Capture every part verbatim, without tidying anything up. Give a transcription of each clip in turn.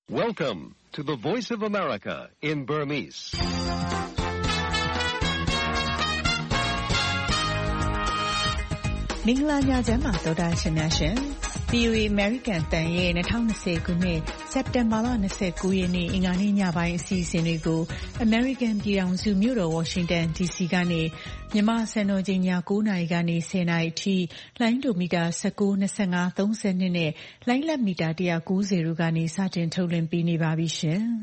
Welcome to the Voice of America in Burmese. ။မင်္ဂလာညချမ်းပါဒေါက်တာရှင်များရှင် V O A American တန်ရဲ့twenty twentyခုနှစ်စက်တင်ဘာလtwenty-ninthရက်နေ့အင်္ဂါနေ့ညပိုင်းအစီအစဉ်တွေကို American ပြည်ထောင်စုမြို့တော် Washington D C ကနေမြန်မာစံတော်ချိန်ညnineနာရီကနေtenနာရီအထိလိုင်းဒိုမီတာnineteen, twenty-five, thirtyနဲ့လိုင်းလက်မီတာone ninetyတို့ကနေစတင်ထုတ်လွှင့်ပေးနေပါပြီရှင်။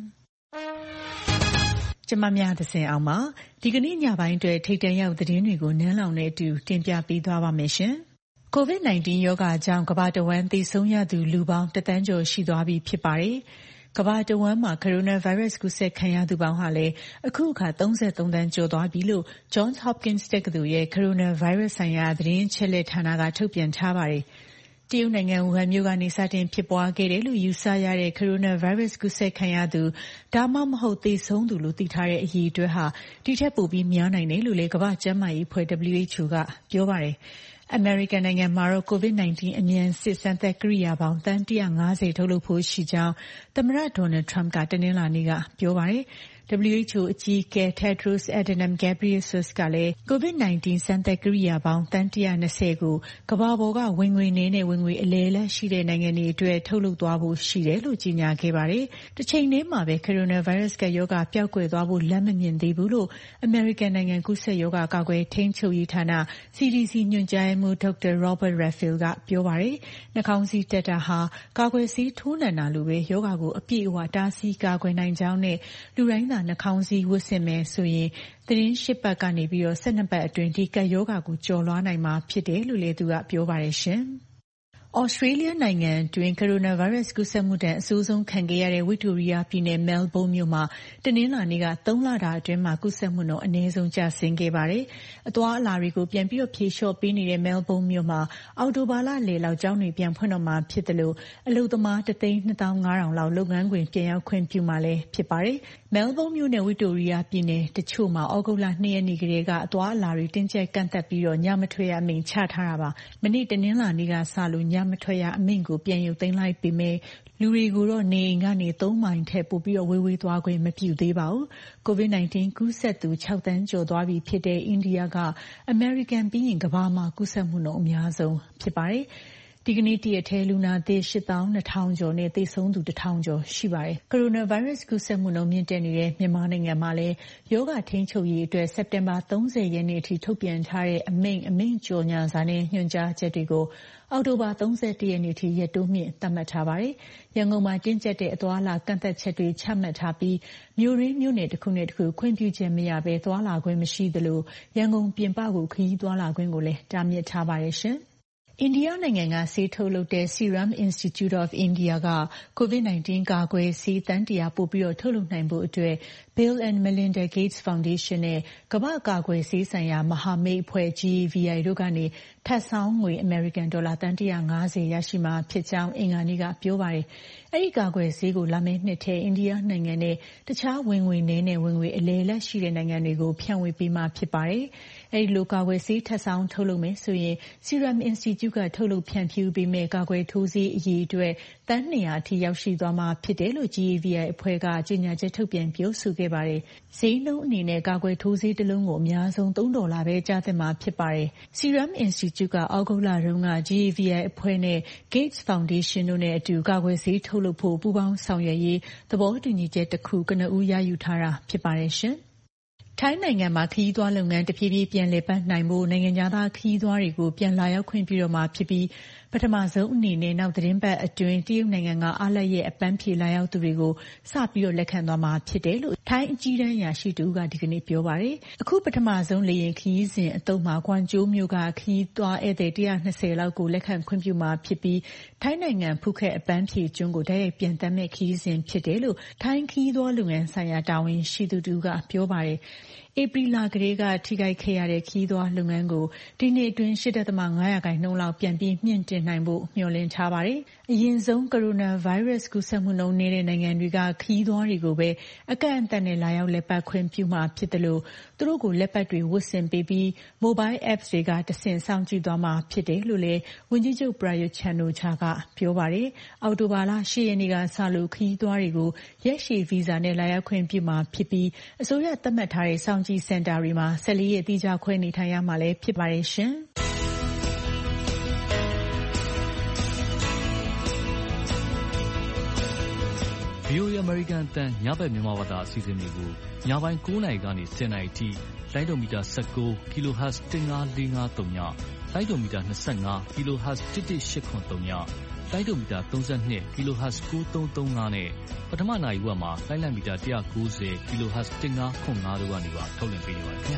ကျမများသစဉ်အောင်ပါဒီကနေ့ညပိုင်းအတွက်ထိတ်တန့်ရောက်သတင်းတွေကိုနန်းလောင်နဲ့အတူတင်ပြပေးသွားပါမယ်ရှင်။ COVID nineteen ရောဂါကြောင့်ကမ္ဘာတဝန်းသေဆုံးရသူလူပေါင်းတစ်သန်းကျော်ရှိသွားပြီဖြစ်ပါတယ်။ကမ္ဘာတဝန်းမှာ coronavirus ကူးစက်ခံရသူပေါင်းဟာလည်းအခုအခါthirty-threeသန်းကျော်သွားပြီလို့ Johns Hopkins တက္ကသိုလ်ရဲ့ coronavirus ဆိုင်ရာသတင်းချက်လက်ဌာနကထုတ်ပြန်ထားပါတယ်။တရုတ်နိုင်ငံဝူဟန်မြို့ကနေစတင်ဖြစ်ပွားခဲ့တယ်လို့ယူဆရတဲ့ coronavirus ကူးစက်ခံရသူဒါမှမဟုတ်သေဆုံးသူလို့သိထားတဲ့အရေအတွက်ဟာဒီထက်ပိုပြီးများနိုင်တယ်လို့လည်းကမ္ဘာ့ကျန်းမာရေးအဖွဲ့ W H O ကပြောပါတယ်။ American နိုင်ငံမှာတော့ COVID nineteen အမြန်စစ်စမ်းသပ်ကိရိယာပေါင်းသန်းone hundred fiftyထုတ်လုပ်ဖို့ရှိကြောင်းသမ္မတ Donald Trump ကတနင်္လာနေ့ကပြောပါတယ်။ W H O အကြီးအကဲ Tedros Adhanom Ghebreyesus ကလည်း COVID nineteen စမ်းသပ်ကိရိယာပေါင်းသန်းone hundred twentyကိုကမ္ဘာပေါ်ကဝင်ငွေနည်းနဲ့ဝင်ငွေအလယ်အလတ်ရှိတဲ့နိုင်ငံတွေအတွက်ထုတ်လုပ်သွားဖို့ရှိတယ်လို့ကြေညာခဲ့ပါတယ်။တစ်ချိန်တည်းမှာပဲ coronavirus ကရောဂါပျောက်ကွယ်သွားဖို့လမ်းမမြင်သေးဘူးလို့ American နိုင်ငံကူးစက်ရောဂါကာကွယ်ထိန်းချုပ်ရေးဌာန C D C ညွှန်ကြားရေးမှူး Doctor Robert Redfield ကပြောပါတယ်။နှာခေါင်းစည်းတပ်တာဟာကာကွယ်ဆေးထိုးနှံတာလိုပဲရောဂါကိုအပြည့်အဝတားဆီးကာကွယ်နိုင်ကြောင်းနဲ့လူတိုင်းသာနှာခေါင်းစည်းဝတ်ဆင်မယ်ဆိုရင်သတင်းeightပတ်ကနေပြီးတော့twelveပတ်အတွင်းဒီကပ်ရောဂါကိုကျော်လွှားနိုင်မှာဖြစ်တယ်လို့လည်းသူကပြောပါတယ်ရှင်။Australia နိုင်ငံတွင် coronavirus ကူးစက်မှုဒဏ်အဆိုးဆုံးခံခဲ့ရတဲ့ Victoria ပြည်နယ် Melbourne မြို့မှာတနင်္လာနေ့ကthreeလတာအတွင်းမှာကူးစက်မှုနှုန်းအနည်းဆုံးကျဆင်းခဲ့ပါတယ်။အသွားအလာတွေကိုပြန်ပြီးဖြေလျှော့ပေးနေတဲ့ Melbourne မြို့မှာအောက်တိုဘာလလယ်လောက်ကျောင်းတွေပြန်ဖွင့်တော့မှာဖြစ်တယ်လို့အလုပ်သမားone two five thousandလောက်လုပ်ငန်းခွင်ပြန်ရောက်ခွင့်ပြုမှာလည်းဖြစ်ပါတယ်။ Melbourne မြို့နဲ့ Victoria ပြည်နယ်တချို့မှာဩဂုတ်လtwoရက်နေ့ကတည်းကအသွားအလာတွေတင်းကျပ်ကန့်သတ်ပြီးတော့ညမထွက်ရအမိန့်ချထားတာပါ။မနေ့တနင်္လာနေ့ကစလို့ညမထွက်ရအမိန့်ကိုပြန်ရုပ်သိမ်းလိုက်ပေမဲ့လူတွေကိုတော့နေအိမ်ကနေthreeမိုင်ထက်ပိုပြီးတော့ဝေးဝေးသွားခွင့်မပြုသေးပါဘူး။ COVID nineteen ကူးစက်သူsixသန်းကျော်သွားပြီဖြစ်တဲ့အိန္ဒိယက American ပြီးရင်ကမ္ဘာမှာကူးစက်မှုနှုန်းအများဆုံးဖြစ်ပါတယ်။ဒီကနေ့တရက်ထဲလူနာသစ်eight thousand two thousandကျော်နဲ့သေဆုံးသူone thousandကျော်ရှိပါတယ်။ coronavirus ကူးစက်မှုနှုန်းမြင့်တက်နေတဲ့မြန်မာနိုင်ငံမှာလည်းရောဂါထိန်းချုပ်ရေးအတွက်စက်တင်ဘာthirtyရက်နေ့အထိထုတ်ပြန်ထားတဲ့အမိန့်အမိန့်ကြော်ညာစာနဲ့ညွှန်ကြားချက်တွေကိုအောက်တိုဘာthirty-oneရက်နေ့အထိရက်တိုးမြင့်သတ်မှတ်ထားပါတယ်။ရန်ကုန်မှာတင်းကျပ်တဲ့အသွားအလာကန့်သတ်ချက်တွေချမှတ်ထားပြီးမြို့ရင်းမြို့နယ်တစ်ခုနဲ့တစ်ခုခွင့်ပြုချက်မရဘဲသွားလာခွင့်မရှိသလိုရန်ကုန်ပြင်ပကိုခရီးသွားလာခွင့်ကိုလည်းတားမြစ်ထားပါတယ်ရှင်။အိန္ဒိယနိုင်ငံကဆေးထုတ်လုပ်တဲ့ Serum Institute of India က COVID nineteen ကာကွယ်ဆေးသန်းone hundredပိုပြီးထုတ်လုပ်နိုင်ဖို့အတွက် Bill and Melinda Gates Foundation နဲ့ကမ္ဘာ့ကာကွယ်ဆေးဆိုင်ရာမဟာမိတ်အဖွဲ့ G A V I တို့ကနေထပ်ဆောင်းငွေ American ဒေါ်လာသန်းone hundred fiftyရရှိမှာဖြစ်ကြောင်းအင်္ဂါနေ့ကပြောပါတယ်။အဲဒီကာကွယ်ဆေးကိုလာမယ့်နှစ်ထဲအိန္ဒိယနိုင်ငံနဲ့တခြားဝင်ငွေနည်းနဲ့ဝင်ငွေအလယ်အလတ်ရှိတဲ့နိုင်ငံတွေကိုဖြန့်ဝေပေးမှာဖြစ်ပါတယ်။အဲဒီလိုကာကွယ်ဆေးထပ်ဆောင်းထုတ်လုပ်မယ်ဆိုရင် Serum Institute ကထုတ်လုပ်ဖြန့်ဖြူးပေးမဲ့ကာကွယ်ထိုးဆေးအရေအတွက်သန်းtwo hundredအထိရောက်ရှိသွားမှာဖြစ်တယ်လို့ G A V I အဖွဲ့ကကြေညာချက်ထုတ်ပြန်ပြောဆိုခဲ့ပါတယ်။ဈေးနှုန်းအနေနဲ့ကာကွယ်ထိုးဆေးတစ်လုံးကိုအများဆုံးthreeဒေါ်လာပဲကျသင့်မှာဖြစ်ပါတယ်။ Serum Institute ကဩဂုတ်လတုန်းက G A V I အဖွဲ့နဲ့ Gates Foundation တို့နဲ့အတူကာကွယ်ဆေးထုတ်လုပ်ဖို့ပူးပေါင်းဆောင်ရွက်ရေးသဘောတူညီချက်တစ်ခုကနဦးရယူထားတာဖြစ်ပါတယ်ရှင်။ထိုင်းနိုင်ငံမှာခရီးသွားလုပ်ငန်းတဖြည်းဖြည်းပြန်လည်ပတ်နိုင်ဖို့နိုင်ငံသားခရီးသွားတွေကိုပြန်လာရောက်ခွင့်ပြုတော့မှာဖြစ်ပြီးပထမဆုံးအနေနဲ့နောက်သတင်းပတ်အတွင်းတရုတ်နိုင်ငံကအားလပ်ရဲ့အပန်းဖြေလာရောက်သူတွေကိုစပြီးတော့လက်ခံသွားမှာဖြစ်တယ်လို့ထိုင်းအကြီးတန်းအရာရှိတူကဒီကနေ့ပြောပါတယ်။အခုပထမဆုံးလေယာဉ်ခရီးစဉ်အတုံးမှာကွမ်ကျိုးမြို့ကခရီးသွားဧည့်သည်one hundred twentyလောက်ကိုလက်ခံခွင့်ပြုမှာဖြစ်ပြီးထိုင်းနိုင်ငံဖူးခက်အပန်းဖြေကျွန်းကိုတိုက်ရိုက်ပြန်တမ်းမဲ့ခရီးစဉ်ဖြစ်တယ်လို့ထိုင်းခရီးသွားလုပ်ငန်းဆိုင်ရာတာဝန်ရှိသူတူကပြောပါတယ်။ဧပြီလကလေးကထိခိုက်ခဲ့ရတဲ့ခရီးသွားလုပ်ငန်းကိုဒီနှစ်အတွင်း ၈ ဒသမ ၅ ရာခိုင်နှုန်းလောက်ပြန်ပြီးမြင့်တင်နိုင်ဖို့မျှော်လင့်ထားပါတယ်။အရင်ဆုံးကိုရိုနာဗိုင်းရပ်စ်ကူးစက်မှုနှုန်းနေတဲ့နိုင်ငံတွေကခရီးသွားတွေကိုပဲအကန့်အသတ်နဲ့လာရောက်လက်ပတ်ခွင့်ပြုမှာဖြစ်တယ်လို့သူတို့ကိုလက်ပတ်တွေဝတ်ဆင်ပေးပြီး mobile apps တွေကတဆင့်စောင့်ကြည့်သွားမှာဖြစ်တယ်လို့လည်းဝန်ကြီးချုပ်ပရာယွတ်ချန်အိုချာကပြောပါတယ်။အောက်တိုဘာလ ၈ ရက်နေ့ကစလို့ခရီးသွားတွေကိုရက်ရှည်ဗီဇာနဲ့လာရောက်ခွင့်ပြုမှာဖြစ်ပြီးအစိုးရသတ်မှတ်ထားတဲ့စောင့်ကြည့်စင်တာတွေမှာ၁၄ရက်သီးခြားခွဲနေထိုင်ရမှာလည်းဖြစ်ပါတယ်ရှင်။ဗီအိုအေ American အသံညဘက်မြန်မာဘာသာအစီအစဉ်တွေကိုညပိုင်း၉နာရီကနေ၁၀နာရီအထိလိုင်းဒိုမီတာ၁၉ kilohertz ၁၅၄၅၃ညလိုင်းဒိုမီတာ၂၅ kilohertz ၁၁၈၇၃ညလိုင်းဒိုမီတာ၃၂ kilohertz ၉၃၃၅နဲ့ပထမနာရီဝက်မှာလိုင်းလံမီတာ၁၉၀ kilohertz ၁၅၇၅တို့ကနေပါထုတ်လွှင့်ပေးနေပါတယ်ခင်ဗျာ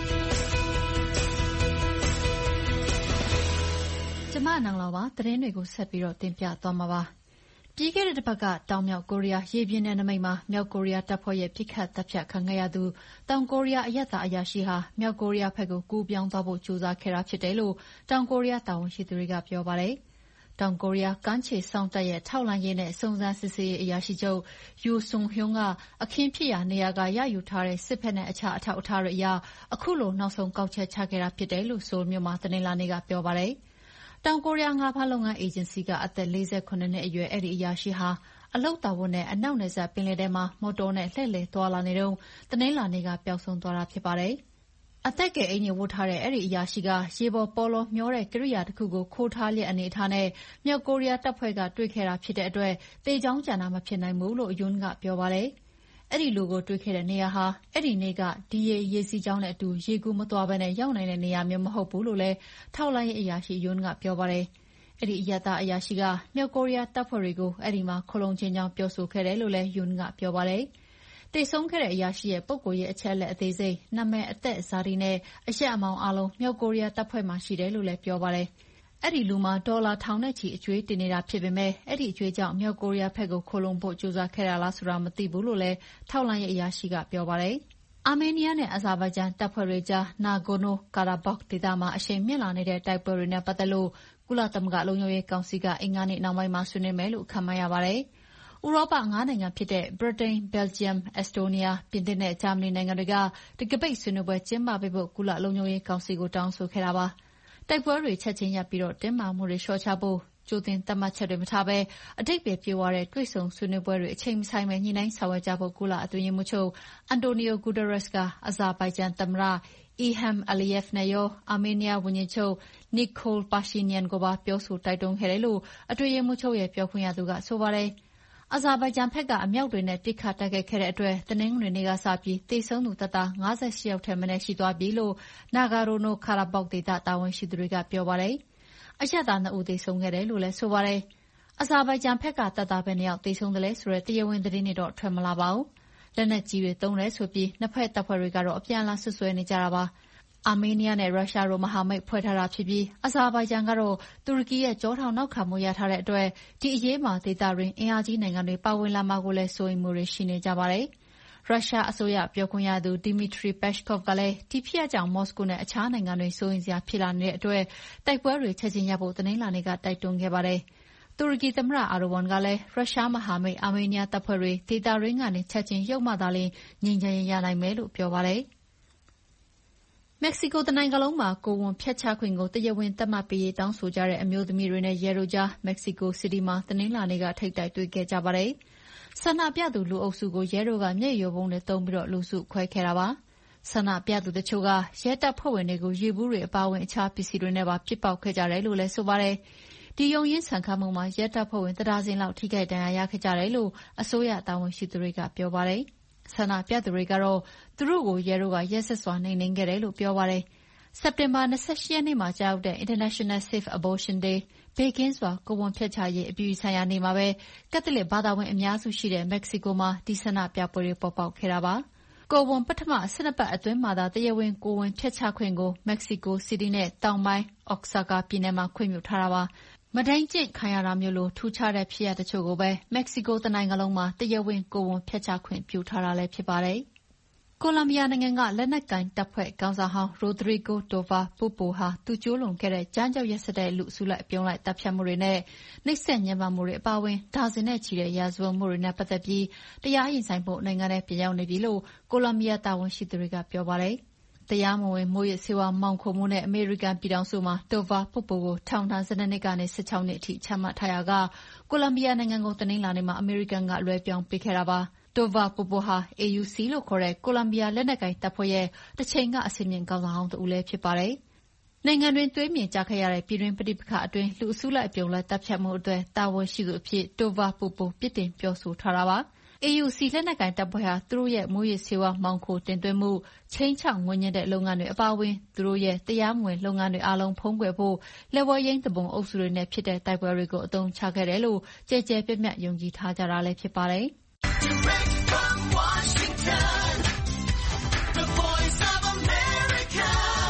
ကျမနန်းလောပါသတင်းတွေကိုဆက်ပြီးတော့တင်ပြသွားမှာပါပြီးခဲ့တဲ့တစ်ပတ်ကတောင်မြောက်ကိုရီးယားရေပြင်းတဲ့နမိတ်မှာမြောက်ကိုရီးယားတပ်ဖွဲ့ရဲ့ပြစ်ခတ်တပ်ဖြတ်ခံခဲ့ရသူတောင်ကိုရီးယားအရက်သားအရာရှိဟာမြောက်ကိုရီးယားဘက်ကိုကူးပြောင်းသွားဖို့ကြိုးစားခဲ့တာဖြစ်တယ်လို့တောင်ကိုရီးယားတာဝန်ရှိသူတွေကပြောပါတယ်။တောင်ကိုရီးယားကမ်းခြေစောင့်တပ်ရဲ့ထောက်လှမ်းရေးနဲ့စုံစမ်းစစ်ဆေးရေးအရာရှိချုပ်ယူဆွန်ဟွန်းကအခင်းဖြစ်ရာနေရာကရယူထားတဲ့စစ်ဖက်နဲ့အခြားအထောက်အထားတွေအရအခုလိုနောက်ဆုံးကောက်ချက်ချခဲ့တာဖြစ်တယ်လို့ဆိုလ်မြို့မှာတနင်္လာနေ့ကပြောပါတယ်။တောင်ကိုရီးယားငါးဖမ်းလုပ်ငန်းအေဂျင်စီကအသက်၄၇နှစ်အရွယ်အဲ့ဒီအရာရှိဟာအလုပ်တာဝန်နဲ့အနောက်နယ်စပ်ပင်လယ်ထဲမှာမော်တော်နဲ့လှည့်လည်သွားလာနေတုန်းတနင်္လာနေ့ကပျောက်ဆုံးသွားတာဖြစ်ပါတယ်။အသက်ကယ်အင်ကြီးဝတ်ထားတဲ့အဲ့ဒီအရာရှိကရေပေါ်ပေါလောမျောတဲ့ကိရိယာတစ်ခုကိုခိုးထားလျက်အနေအထားနဲ့မြောက်ကိုရီးယားတပ်ဖွဲ့ကတွေ့ခဲ့တာဖြစ်တဲ့အတွက်တေချောင်းကြံတာမဖြစ်နိုင်ဘူးလို့ယွန်းကပြောပါတယ်။အဲ့ဒီလူကိုတွေ့ခဲ့တဲ့နေရာဟာအဲ့ဒီနေ့ကဒီရေရေစီးကြောင်းနဲ့အတူရေကူးမသွားဘဲနဲ့ရောက်နိုင်တဲ့နေရာမျိုးမဟုတ်ဘူးလို့လည်းထောက်လှမ်းရေးအရာရှိယွန်းကပြောပါတယ်။အဲ့ဒီအရတာအရာရှိကမြောက်ကိုရီးယားတပ်ဖွဲ့တွေကိုအဲ့ဒီမှာခလုံးချင်းကြောင်းပြောဆိုခဲ့တယ်လို့လည်းယွန်းကပြောပါတယ်။တေဆုံးခဲ့တဲ့အရာရှိရဲ့ပုဂ္ဂိုလ်ရေးအချက်အလက်အသေးစိတ်နာမည်အသက်ဇာတိနဲ့အရက်အမောင်အလုံးမြောက်ကိုရီးယားတပ်ဖွဲ့မှာရှိတယ်လို့လည်းပြောပါတယ်။အဲ့ဒီလူမှာဒေါ်လာထောင်နဲ့ချီအကျွေးတင်နေတာဖြစ်ပေမဲ့အဲ့ဒီအကျွေးကြောင့်မြောက်ကိုရီးယားဘက်ကိုခိုးလုံဖို့ကြိုးစားခဲ့တာလားဆိုတာမသိဘူးလို့လည်းထောက်လှမ်းရေးအရာရှိကပြောပါတယ်။အာမေးနီးယားနဲ့အဇာဘိုင်ဂျန်တပ်ဖွဲ့တွေကြားနာဂိုနို-ကာရာဘတ်ဒေသမှာအရှိန်မြင့်လာနေတဲ့တိုက်ပွဲတွေနဲ့ပတ်သက်လို့ကုလသမဂ္ဂလုံခြုံရေးကောင်စီကအင်္ဂါနေ့နှောင်းပိုင်းမှာဆွေးနွေးမယ်လို့ခန့်မှန်းရပါတယ်။ဥရောပငါးနိုင်ငံဖြစ်တဲ့ဗြိတိန်၊ဘယ်လ်ဂျီယံ၊အက်စတိုးနီးယား၊ပြင်သစ်နဲ့ဂျာမနီနိုင်ငံတွေကတံခါးပိတ်ဆွေးနွေးပွဲကျင်းပပေးဖို့ကုလလုံခြုံရေးကောင်စီကိုတောင်းဆိုခဲ့တာပါ။တိုက်ပွဲတွေချက်ချင်းရပ်ပြီးတင်းမာမှုတွေလျှော့ချဖို့ကြိုတင်သတ်မှတ်ချက်တွေမထားဘဲအဓိပ္ပါယ်ပြည့်ဝတဲ့တွေ့ဆုံဆွေးနွေးပွဲတွေအချိန်မဆိုင်းဘဲညှိနှိုင်းဆောင်ရွက်ကြဖို့ကုလအတွင်းရေးမှူးချုပ်အန်တိုနီယိုဂူတာရက်စ်ကအဇာဘိုင်ဂျန်သမ္မတအီဟမ်အလီယက်ဖ်နဲ့ရောအာမေးနီးယားဝန်ကြီးချုပ်နီကိုလ်ပါရှီနျန်ကိုပါပြောဆိုတိုက်တွန်းခဲ့တယ်လို့အတွင်းရေးမှူးချုပ်ရဲ့ပြောခွင့်ရသူကဆိုပါတယ်။အဇာဘိုင်ဂျန်ဘက်ကအမြောက်တွေနဲ့ပစ်ခတ်တိုက်ခိုက်ခဲ့တဲ့အတွက်တနင်္ဂနွေနေ့ကစပြီးသေဆုံးသူတပ်သား၅၈ယောက်ထက်မနည်းရှိသွားပြီလို့နာဂါရိုနို-ကာရာဘတ်ဒေသတာဝန်ရှိသူတွေကပြောပါတယ်။အရပ်သားနှစ်ဦးသေဆုံးခဲ့တယ်လို့လည်းဆိုပါတယ်။အဇာဘိုင်ဂျန်ဘက်ကတပ်သားဘယ်နှစ်ယောက်သေဆုံးသလဲဆိုတဲ့တရားဝင်သတင်းတွေတော့ထွက်မလာပါဘူး။လက်နက်ကြီးတွေသုံးတယ်ဆိုပြီးနှစ်ဖက်တပ်ဖွဲ့တွေကတော့အပြန်အလှန်စွပ်စွဲနေကြတာပါ။အာမေးနီးယားနဲ့ရုရှားတို့မဟာမိတ်ဖွဲ့ထားတာဖြစ်ပြီးအဇာဘိုင်ဂျန်ကတော့တူရကီရဲ့ကြောထောက်နောက်ခံမှုရထားတဲ့အတွက်ဒီအရေးမှာဒေသတွင်းအင်အားကြီးနိုင်ငံတွေပါဝင်လာမှာကိုလည်းစိုးရိမ်မှုတွေရှိနေကြပါတယ်။ရုရှားအစိုးရပြောခွင့်ရသူဒီမီထရီပက်ရှ်ကော့ဗ်ကလည်းဒီဖြစ်ရပ်ကြောင့်မော်စကိုနဲ့အခြားနိုင်ငံတွေစိုးရိမ်စရာဖြစ်လာနေတဲ့အတွက်တိုက်ပွဲတွေချက်ချင်းရပ်ဖို့တနင်္လာနေ့ကတိုက်တွန်းခဲ့ပါတယ်။တူရကီသမ္မတအာဒိုဝမ်ကလည်းရုရှားမဟာမိတ်အာမေးနီးယားတပ်ဖွဲ့တွေဒေသတွင်းကနေချက်ချင်းရုပ်မှသာလျှင်ငြိမ်းချမ်းရေးရနိုင်မယ်လို့ပြောပါတယ်။မက္ကဆီကိုတနိုင်ငံလုံးမှာကိုယ်ဝန်ဖျက်ချခွင့်ကိုတရားဝင်သတ်မှတ်ပေးရေးတောင်းဆိုကြတဲ့အမျိုးသမီးတွေနဲ့ရဲတို့ကြားမက္ကဆီကိုစီးတီးမှာတနင်္လာနေ့ကထိပ်တိုက်တွေ့ခဲ့ကြပါတယ်။ဆန္ဒပြသူလူအုပ်စုကိုရဲတို့ကမျက်ရည်ယိုဗုံးတွေသုံးပြီးလူစုခွဲခဲ့တာပါ။ဆန္ဒပြသူတချို့ကရဲတပ်ဖွဲ့ဝင်တွေကိုရေဘူးတွေအပါအဝင်အခြားပစ္စည်းတွေနဲ့ပါပစ်ပေါက်ခဲ့ကြတယ်လို့လည်းဆိုပါတယ်။ဒီရုန်းရင်းဆန်ခတ်မှုမှာရဲတပ်ဖွဲ့ဝင်တစ်ဒါဇင်လောက်ထိခိုက်ဒဏ်ရာရခဲ့ကြတယ်လို့အစိုးရတာဝန်ရှိသူတွေကပြောပါတယ်။ဆန္ဒပြသူတွေကတော့သူတို့ကိုရဲတို့ကရက်စက်စွာနှိမ်နင်းခဲ့တယ်လို့ပြောပါတယ်။စက်တင်ဘာ၂၈ရက်နေ့မှာကျရောက်တဲ့ International Safe Abortion Day ဘေးကင်းစွာကိုယ်ဝန်ဖျက်ချရေးအပြည်ပြည်ဆိုင်ရာနေ့မှာပဲကက်သလစ်ဘာသာဝင်အများစုရှိတဲ့မက္ကဆီကိုမှာဒီဆန္ဒပြပွဲတွေပေါ်ပေါက်ခဲ့တာပါ။ကိုယ်ဝန်ပထမ၁၂ပတ်အတွင်းမှာသာတရားဝင်ကိုယ်ဝန်ဖျက်ချခွင့်ကိုမက္ကဆီကိုစီးတီးနဲ့တောင်ပိုင်းအော့ဆာကာပြည်နယ်မှာခွင့်ပြုထားတာပါ။မုဒိန်းကျင့်ခံရတာမျိုးလိုထူးခြားတဲ့ဖြစ်ရပ်တချို့ကိုပဲမက္ကဆီကိုတနိုင်ငံလုံးမှာတရားဝင်ကိုယ်ဝန်ဖျက်ချခွင့်ပြုထားတာလည်းဖြစ်ပါတယ်။ကိုလံဘီယာနိုင်ငံကလက်နက်ကိုင်တပ်ဖွဲ့ခေါင်းဆောင်ဟောင်း Rodrigo Tovar Popo ဟာသူကျူးလွန်ခဲ့တဲ့ကြမ်းကြုတ်ရက်စက်တဲ့လူအစုလိုက်အပြုံလိုက်သတ်ဖြတ်မှုတွေနဲ့နှိပ်စက်ညှဉ်းပန်းမှုတွေအပါအဝင်ဒါဇင်နဲ့ချီတဲ့ရာဇဝတ်မှုတွေနဲ့ပတ်သက်ပြီးတရားရင်ဆိုင်ဖို့နိုင်ငံထဲပြန်ရောက်နေပြီလို့ကိုလံဘီယာတာဝန်ရှိသူတွေကပြောပါတယ်။တရားမဝင်မူးယစ်ဆေးဝါးမှောင်ခိုမှုနဲ့အမေရိကန်ပြည်ထောင်စုမှာ Tovar Popo ကိုထောင်ဒဏ် ၁၂ နှစ်ကနေ ၁၆ နှစ်အထိချမှတ်ထားရာကကိုလံဘီယာနိုင်ငံကိုတနင်္လာနေ့မှာအမေရိကန်ကလွှဲပြောင်းပေးခဲ့တာပါ။ Tovar Popo ဟာ A U C လို့ခေါ်တဲ့ကိုလံဘီယာလက်နက်ကိုင်တပ်ဖွဲ့ရဲ့တချိန်ကအဆင့်မြင့်ခေါင်းဆောင်ဟောင်းတဦးလည်းဖြစ်ပါတယ်။နိုင်ငံတွင်းသွေးမြေကျခဲ့ရတဲ့ပြည်တွင်းပဋိပက္ခအတွင်းလူအစုလိုက်အပြုံလိုက်သတ်ဖြတ်မှုအတွက်တာဝန်ရှိသူအဖြစ် Tovar Popo ပြစ်တင်ပြောဆိုထားတာပါ။ A U C လက်နက်ကိုင်တပ်ဖွဲ့ဟာသူတို့ရဲ့မူးယစ်ဆေးဝါးမှောင်ခိုတင်သွင်းမှု၊ခြိမ်းခြောက်ငွေညှစ်တဲ့လုပ်ငန်းတွေအပါအဝင်သူတို့ရဲ့တရားမဝင်လုပ်ငန်းတွေအားလုံးဖုံးကွယ်ဖို့လက်ဝဲယိမ်းသူပုန်အုပ်စုတွေနဲ့ဖြစ်တဲ့တိုက်ပွဲတွေကိုအသုံးချခဲ့တယ်လို့ကျယ်ကျယ်ပြန့်ပြန့်ယုံကြည်ထားကြတာလည်းဖြစ်ပါတယ်။ Washington, the voice of America,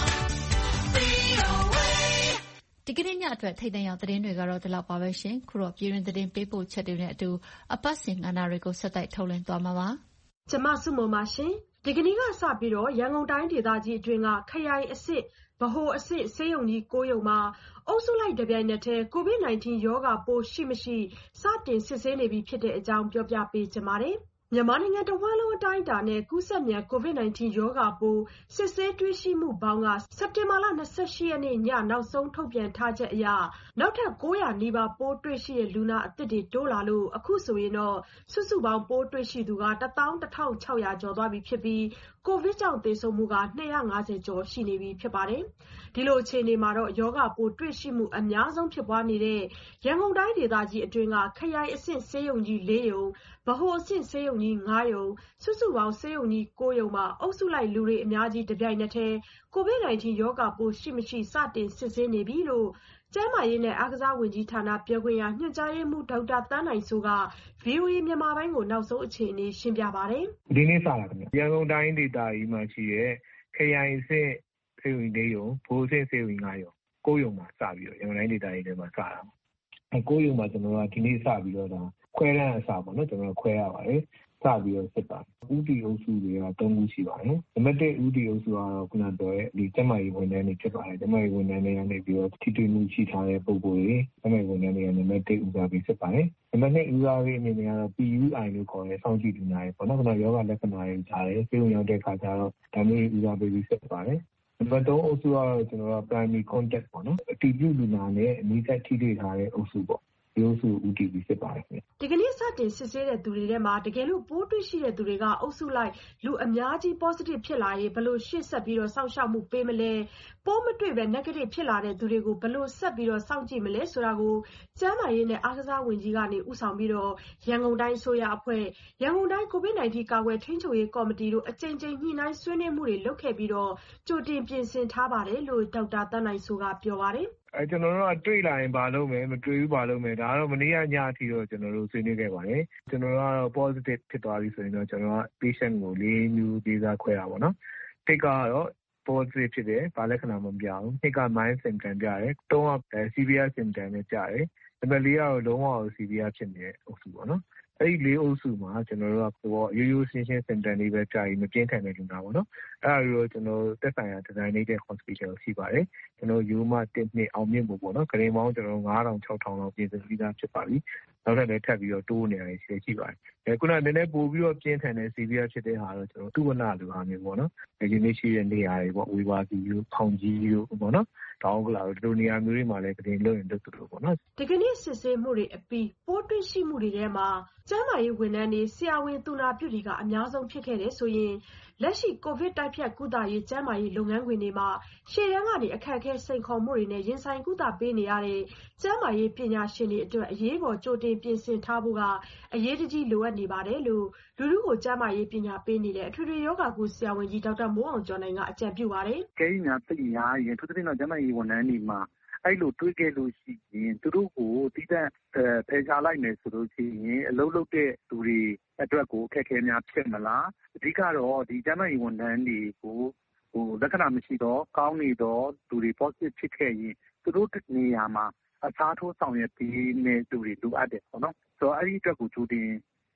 V O A ဒီကနေ့ညအတွက်ထိပ်တန်းရောက်သတင်းတွေကတော့ဒီလောက်ပါပဲရှင်။ခုတော့ပြည်တွင်းသတင်းပေးပို့ချက်တွေနဲ့အတူအပတ်စဉ်ကဏ္ဍတွေကိုဆက်တိုက်ထုတ်လွှင့်သွားမှာပါ။ကျမစုမုံပါရှင်။ဒီကနေ့ကစပြီးတော့ရန်ကုန်တိုင်းဒေသကြီးအတွင်းကခရိုင်အဆင့်ဗဟိုအဆင့်ဆေးရုံကြီး၉ရုံမှာအုပ်စုလိုက်တပြိုင်နက်တည်း ကိုဗစ် ၁၉ ရောဂါပိုးရှိမရှိစတင်စစ်ဆေးနေပြီဖြစ်တဲ့အကြောင်းပြောပြပေးချင်ပါတယ်။မြန်မာနိုင်ငံတဝန်းလုံးအတိုင်းအတာနဲ့ကူးစက်မြန်ကိုဗစ် ၁၉ ရောဂါပိုးစစ်ဆေးတွေ့ရှိမှုပေါင်းကစက်တင်ဘာလ၂၈ရက်နေ့ညနောက်ဆုံးထုတ်ပြန်ထားချက်အရနောက်ထပ်၉၀၀နီးပါးပိုးတွေ့ရှိတဲ့လူနာအသစ်တွေတိုးလာလို့အခုဆိုရင်တော့စုစုပေါင်းပိုးတွေ့ရှိသူကတသောင်းတစ်ထောင်ခြောက်ရာကျော်သွားပြီဖြစ်ပြီးကိုဗစ်ကြောင့်သေဆုံးမှုက၂၅၀ကျော်ရှိနေပြီဖြစ်ပါတယ်။ဒီလိုအခြေအနေမှာတော့ရောဂါပိုးတွေ့ရှိမှုအများဆုံးဖြစ်ပွားနေတဲ့ရန်ကုန်တိုင်းဒေသကြီးအတွင်းကခရိုင်အဆင့်ဆေးရုံကြီး၄ရုံဗဟိုအဆင့်ဆေးရုံကြီး၅ရုံစုစုပေါင်းဆေးရုံကြီး၉ရုံမှာအုပ်စုလိုက်လူတွေအများကြီးတပြိုင်နက်တည်းကိုဗစ် ၁၉ ရောဂါပိုးရှိမရှိစတင်စစ်ဆေးနေပြီလို့ကျန်းမာရေးနဲ့အားကစားဝန်ကြီးဌာနပြောခွင့်ရညွှန်ကြားရေးမှူးဒေါက်တာသန်းနိုင်စိုးက ဗွီအိုအေမြန်မာပိုင်းကိုနောက်ဆုံးအခြေအနေရှင်းပြပါတယ်။ဒီနေ့စတာခင်ဗျ။ရန်ကုန်တိုင်းဒေသကြီးမှာရှိတဲ့ခရိုင်အဆင့်ဆေးရုံကြီး၄ရုံဗဟိုအဆင့်ဆေးရုံကြီး၅ရုံ၉ရုံမှာစပြီးတော့ရန်ကုန်တိုင်းဒေသကြီးထဲမှာစတာ။အဲ၉ရုံမှာကျွန်တော်ကဒီနေ့စပြီးတော့ဒါခွဲတန်းအစားပေါ့နော်ကျွန်တော်ခွဲရပါတယ်စပြီးတော့စစ်ပါတယ်။ဦးတီအုပ်စုတွေက၃ခုရှိပါတယ်။နံပါတ်၁ဦးတီအုပ်စုကတော့ခုနပြောတဲ့ဒီကျန်းမာရေးဝန်ထမ်းတွေဖြစ်ပါတယ်။ကျန်းမာရေးဝန်ထမ်းတွေကနေပြီးတော့ထိတွေ့မှုရှိထားတဲ့ပုံကိုယ်တွေကျန်းမာရေးဝန်ထမ်းတွေကနံပါတ်၁ဦးစားပေးစစ်ပါတယ်။နံပါတ်၂ဦးစားပေးအနေနဲ့ကတော့ P U I လို့ခေါ်တဲ့စောင့်ကြည့်လူနာတွေပေါ့နော်။ခုနရောဂါလက္ခဏာတွေကြားတယ်ဆေးရုံရောက်တဲ့အခါကျတော့ဒါမျိုးဦးစားပေးပြီးစစ်ပါတယ်။နံပါတ်၃အုပ်စုကတော့ကျွန်တော်တို့ primary contact ပေါ့နော်အတည်ပြုလူနာနဲ့အနီးကပ်ထိတွေ့ထားတဲ့အုပ်စုပေါ့ဒီအုပ်စုဦးတည်ပြီးစစ်ပါတယ်ခင်ဗျဒီကနေ့စတင်စစ်ဆေးတဲ့သူတွေထဲမှာတကယ်လို့ပိုးတွေ့ရှိတဲ့သူတွေကအုပ်စုလိုက်လူအများကြီး positive ဖြစ်လာရင်ဘယ်လိုရှေ့ဆက်ပြီးတော့စောင့်ရှောက်မှုပေးမလဲပိုးမတွေ့ပဲ negative ဖြစ်လာတဲ့သူတွေကိုဘယ်လိုဆက်ပြီးတော့စောင့်ကြည့်မလဲဆိုတာကိုကျန်းမာရေးနဲ့အားကစားဝန်ကြီးကနေဦးဆောင်ပြီးတော့ရန်ကုန်တိုင်းအစိုးရအဖွဲ့ရန်ကုန်တိုင်းကိုဗစ် ၁၉ ကာကွယ်ထိန်းချုပ်ရေးကော်မတီတို့အကြိမ်ကြိမ်ညှိနှိုင်းဆွေးနွေးမှုတွေလုပ်ခဲ့ပြီးတော့ကြိုတင်ပြင်ဆင်ထားပါတယ်လို့ဒေါက်တာသန်းနိုင်စိုးကပြောပါတယ်အဲကျွန်တော်တို့ကတွေ့လာရင်ဘာလုပ်မယ်မတွေ့ဘူးဘာလုပ်မယ်ဒါကတော့မနေ့ကညအထိတော့ကျွန်တော်တို့ဆွေးနွေးခဲ့ပါတယ်ကျွန်တော်တို့ကတော့ positive ဖြစ်သွားပြီဆိုရင်တော့ကျွန်တော်က patient ကို၄မျိုးဒေသခွဲတာပေါ့နော်တစ်ကတော့ positive ဖြစ်တယ်ဘာလက္ခဏာမှမပြဘူးနှစ်က mild symptom ပြတယ်သုံးက severe symptom နဲ့ပြတယ်နံပါတ်၄ကတော့လုံးဝ severe ဖြစ်နေတဲ့အုပ်စုပေါ့နော်အဲ့ဒီလေးအုပ်စုမှာကျွန်တော်တို့ကပေါ်ရိုးရိုးရှင်းရှင်း symptom တွေပဲကြာပြီးမပြင်းထန်တဲ့လူနာပေါ့နော်အဲ့ဒါလိုကျွန်တော်တို့သက်ဆိုင်ရာ designated hospital ရှိပါတယ်ကျွန်တော်ရိုးမတစ်နှစ်အောင်မြင့်မှုပေါ့နော်ဂရင်ပေါင်းကျွန်တော်၅ထောင်၆ထောင်လောက်ပြင်ဆင်ပြီးသားဖြစ်ပါပြီနောက်ထပ်လည်းထပ်ပြီးတော့တိုးနေရတယ်ရှိရှိပါတယ်အဲခုနကနည်းနည်းပို့ပြီးတော့ပြင်းထန်တဲ့ severe ဖြစ်တဲ့ဟာတော့ကျွန်တော်သူဝနာလူဟာမျိုးပေါ့နော်ဒီနေ့ရှိတဲ့နေရာတွေပေါ့ဝေဘာစီမျိုးဖောင်ကြီးမျိုးပေါ့နော်တောင်းကလာတို့နေရာမျိုးတွေမှာလည်းဂရင်လွတ်ရင်လွတ်တို့ပေါ့နော်ဒီကနေ့စစ်ဆေးမှုတွေအပြီးပိုးတွေ့ရှိမှုတွေထဲမှာကျန်းမာရေးဝန်ထမ်းတွေဆရာဝန်သူနာပြုတွေကအများဆုံးဖြစ်ခဲ့တယ်ဆိုရင်လက်ရှိကိုဗစ်တိုက်ဖျက်ကုသရေးကျန်းမာရေးလုပ်ငန်းခွင်တွေမှာရှေ့တန်းကနေအခက်အခဲစိန်ခေါ်မှုတွေနဲ့ရင်ဆိုင်ကုသပေးနေရတဲ့ကျန်းမာရေးပညာရှင်တွေအတွက်အရေးပေါ်ကြိုတင်ပြင်ဆင်ထားဖို့ကအရေးတကြီးလိုအပ်နေပါတယ်လို့လူလူကိုကျန်းမာရေးပညာပေးနေတဲ့အထွေထွေယောဂကုဆရာဝန်ကြီးဒေါက်တာမိုးအောင်ကျော်နိုင်ကအကြံပြုပါတယ်။ကျန်းမာရေးသိများရင်သူတို့ကကျန်းမာရေးဝန်ထမ်းတွေမှာအဲ့လိုတွေးခဲ့လို့ရှိရင်သူတို့ကိုတိကျဖယ်ရှားလိုက်မယ်ဆိုလို့ရှိရင်အလုပ်လုပ်တဲ့သူတွေအတွက်ကိုအခက်အခဲများဖြစ်မလားအဓိကတော့ဒီကျန်းမာရေးဝန်ထမ်းတွေကိုဟိုလက္ခဏာမရှိတော့ကောင်းနေတော့သူတွေ positive ဖြစ်ခဲ့ရင်သူတို့နေရာမှာအစားထိုးဆောင်ရွက်ပေးနေသူတွေလိုအပ်တယ်ပေါ့နော်ဆိုတော့အဲ့ဒီအတွက်ကိုကြိုတင်ပ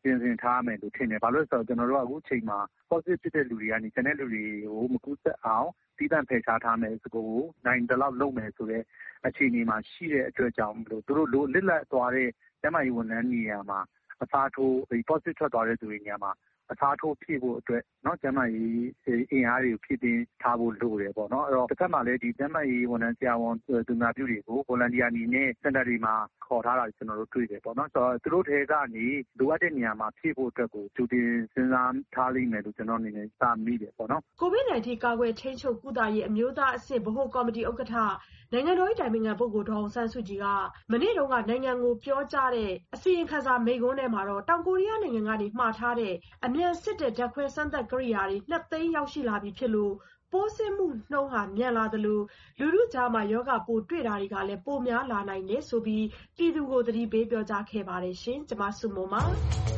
ပြင်ဆင်ထားမယ်လို့ထင်တယ်။ဘာလို့လဲဆိုတော့ကျွန်တော်တို့ကအခုချိန်မှာ positive ဖြစ်တဲ့လူတွေကနေကျန်တဲ့လူတွေကိုမကူးစက်အောင်သီးသန့်ဖယ်ရှားထားမယ်ဆိုကိုနိုင်တဲ့လောက်လုပ်မယ်ဆိုတဲ့အခြေအနေမှာရှိတဲ့အတွက်ကြောင့်မလို့သူတို့လိုလစ်လက်သွားတဲ့ကျန်းမာရေးဝန်ထမ်းနေရာမှာအစားထိုး positive ထွက်သွားတဲ့သူတွေနေရာမှာအစားထိုးဖြည့်ဖို့အတွက်เนาะကျန်းမာရေးအင်အားတွေကိုဖြည့်တင်းထားဖို့လိုတယ်ပေါ့เนาะအဲ့တော့တစ်ခါမှလည်းဒီကျန်းမာရေးဝန်ထမ်းဆရာဝန်သူနာပြုတွေကို volunteer အနေနဲ့စင်တာတွေမှာခေါ်ထားတာကျွန်တော်တို့တွေ့တယ်ပေါ့เนาะဆိုတော့သူတို့ထဲကနေလိုအပ်တဲ့နေရာမှာဖြည့်ဖို့အတွက်ကိုကြိုတင်စဉ်းစားထားလိမ့်မယ်လို့ကျွန်တော်အနေနဲ့စမိတယ်ပေါ့เนาะကိုဗစ် nineteen ကာကွယ်ထိန်းချုပ်ကုသရေးအမျိုးသားအဆင့်ဗဟိုကော်မတီဥက္ကဋ္ဌနိုင်ငံတော်၏တိုင်ပင်ခံပုဂ္ဂိုလ်ဒေါ်အောင်ဆန်းစုကြည်ကမနေ့တုန်းကနိုင်ငံကိုပြောကြားတဲ့အစီရင်ခံစာမိန့်ခွန်းထဲမှာတော့တောင်ကိုရီးယားနိုင်ငံကနေမှာထားတဲ့အမြန်စစ်တဲ့ဓာတ်ခွဲစမ်းသပ်ကိရိယာတွေနှစ်သိန်းရောက်ရှိလာပြီဖြစ်လို့ပိုးစစ်မှုနှုန်းဟာမြန်လာသလိုလူထုကြားမှာယောဂပိုးတွေ့တာတွေကလည်းပိုများလာနိုင်တယ်ဆိုပြီးပြည်သူကိုသတိပေးပြောကြားခဲ့ပါတယ်ရှင်။ကျွန်မစုမုံပါ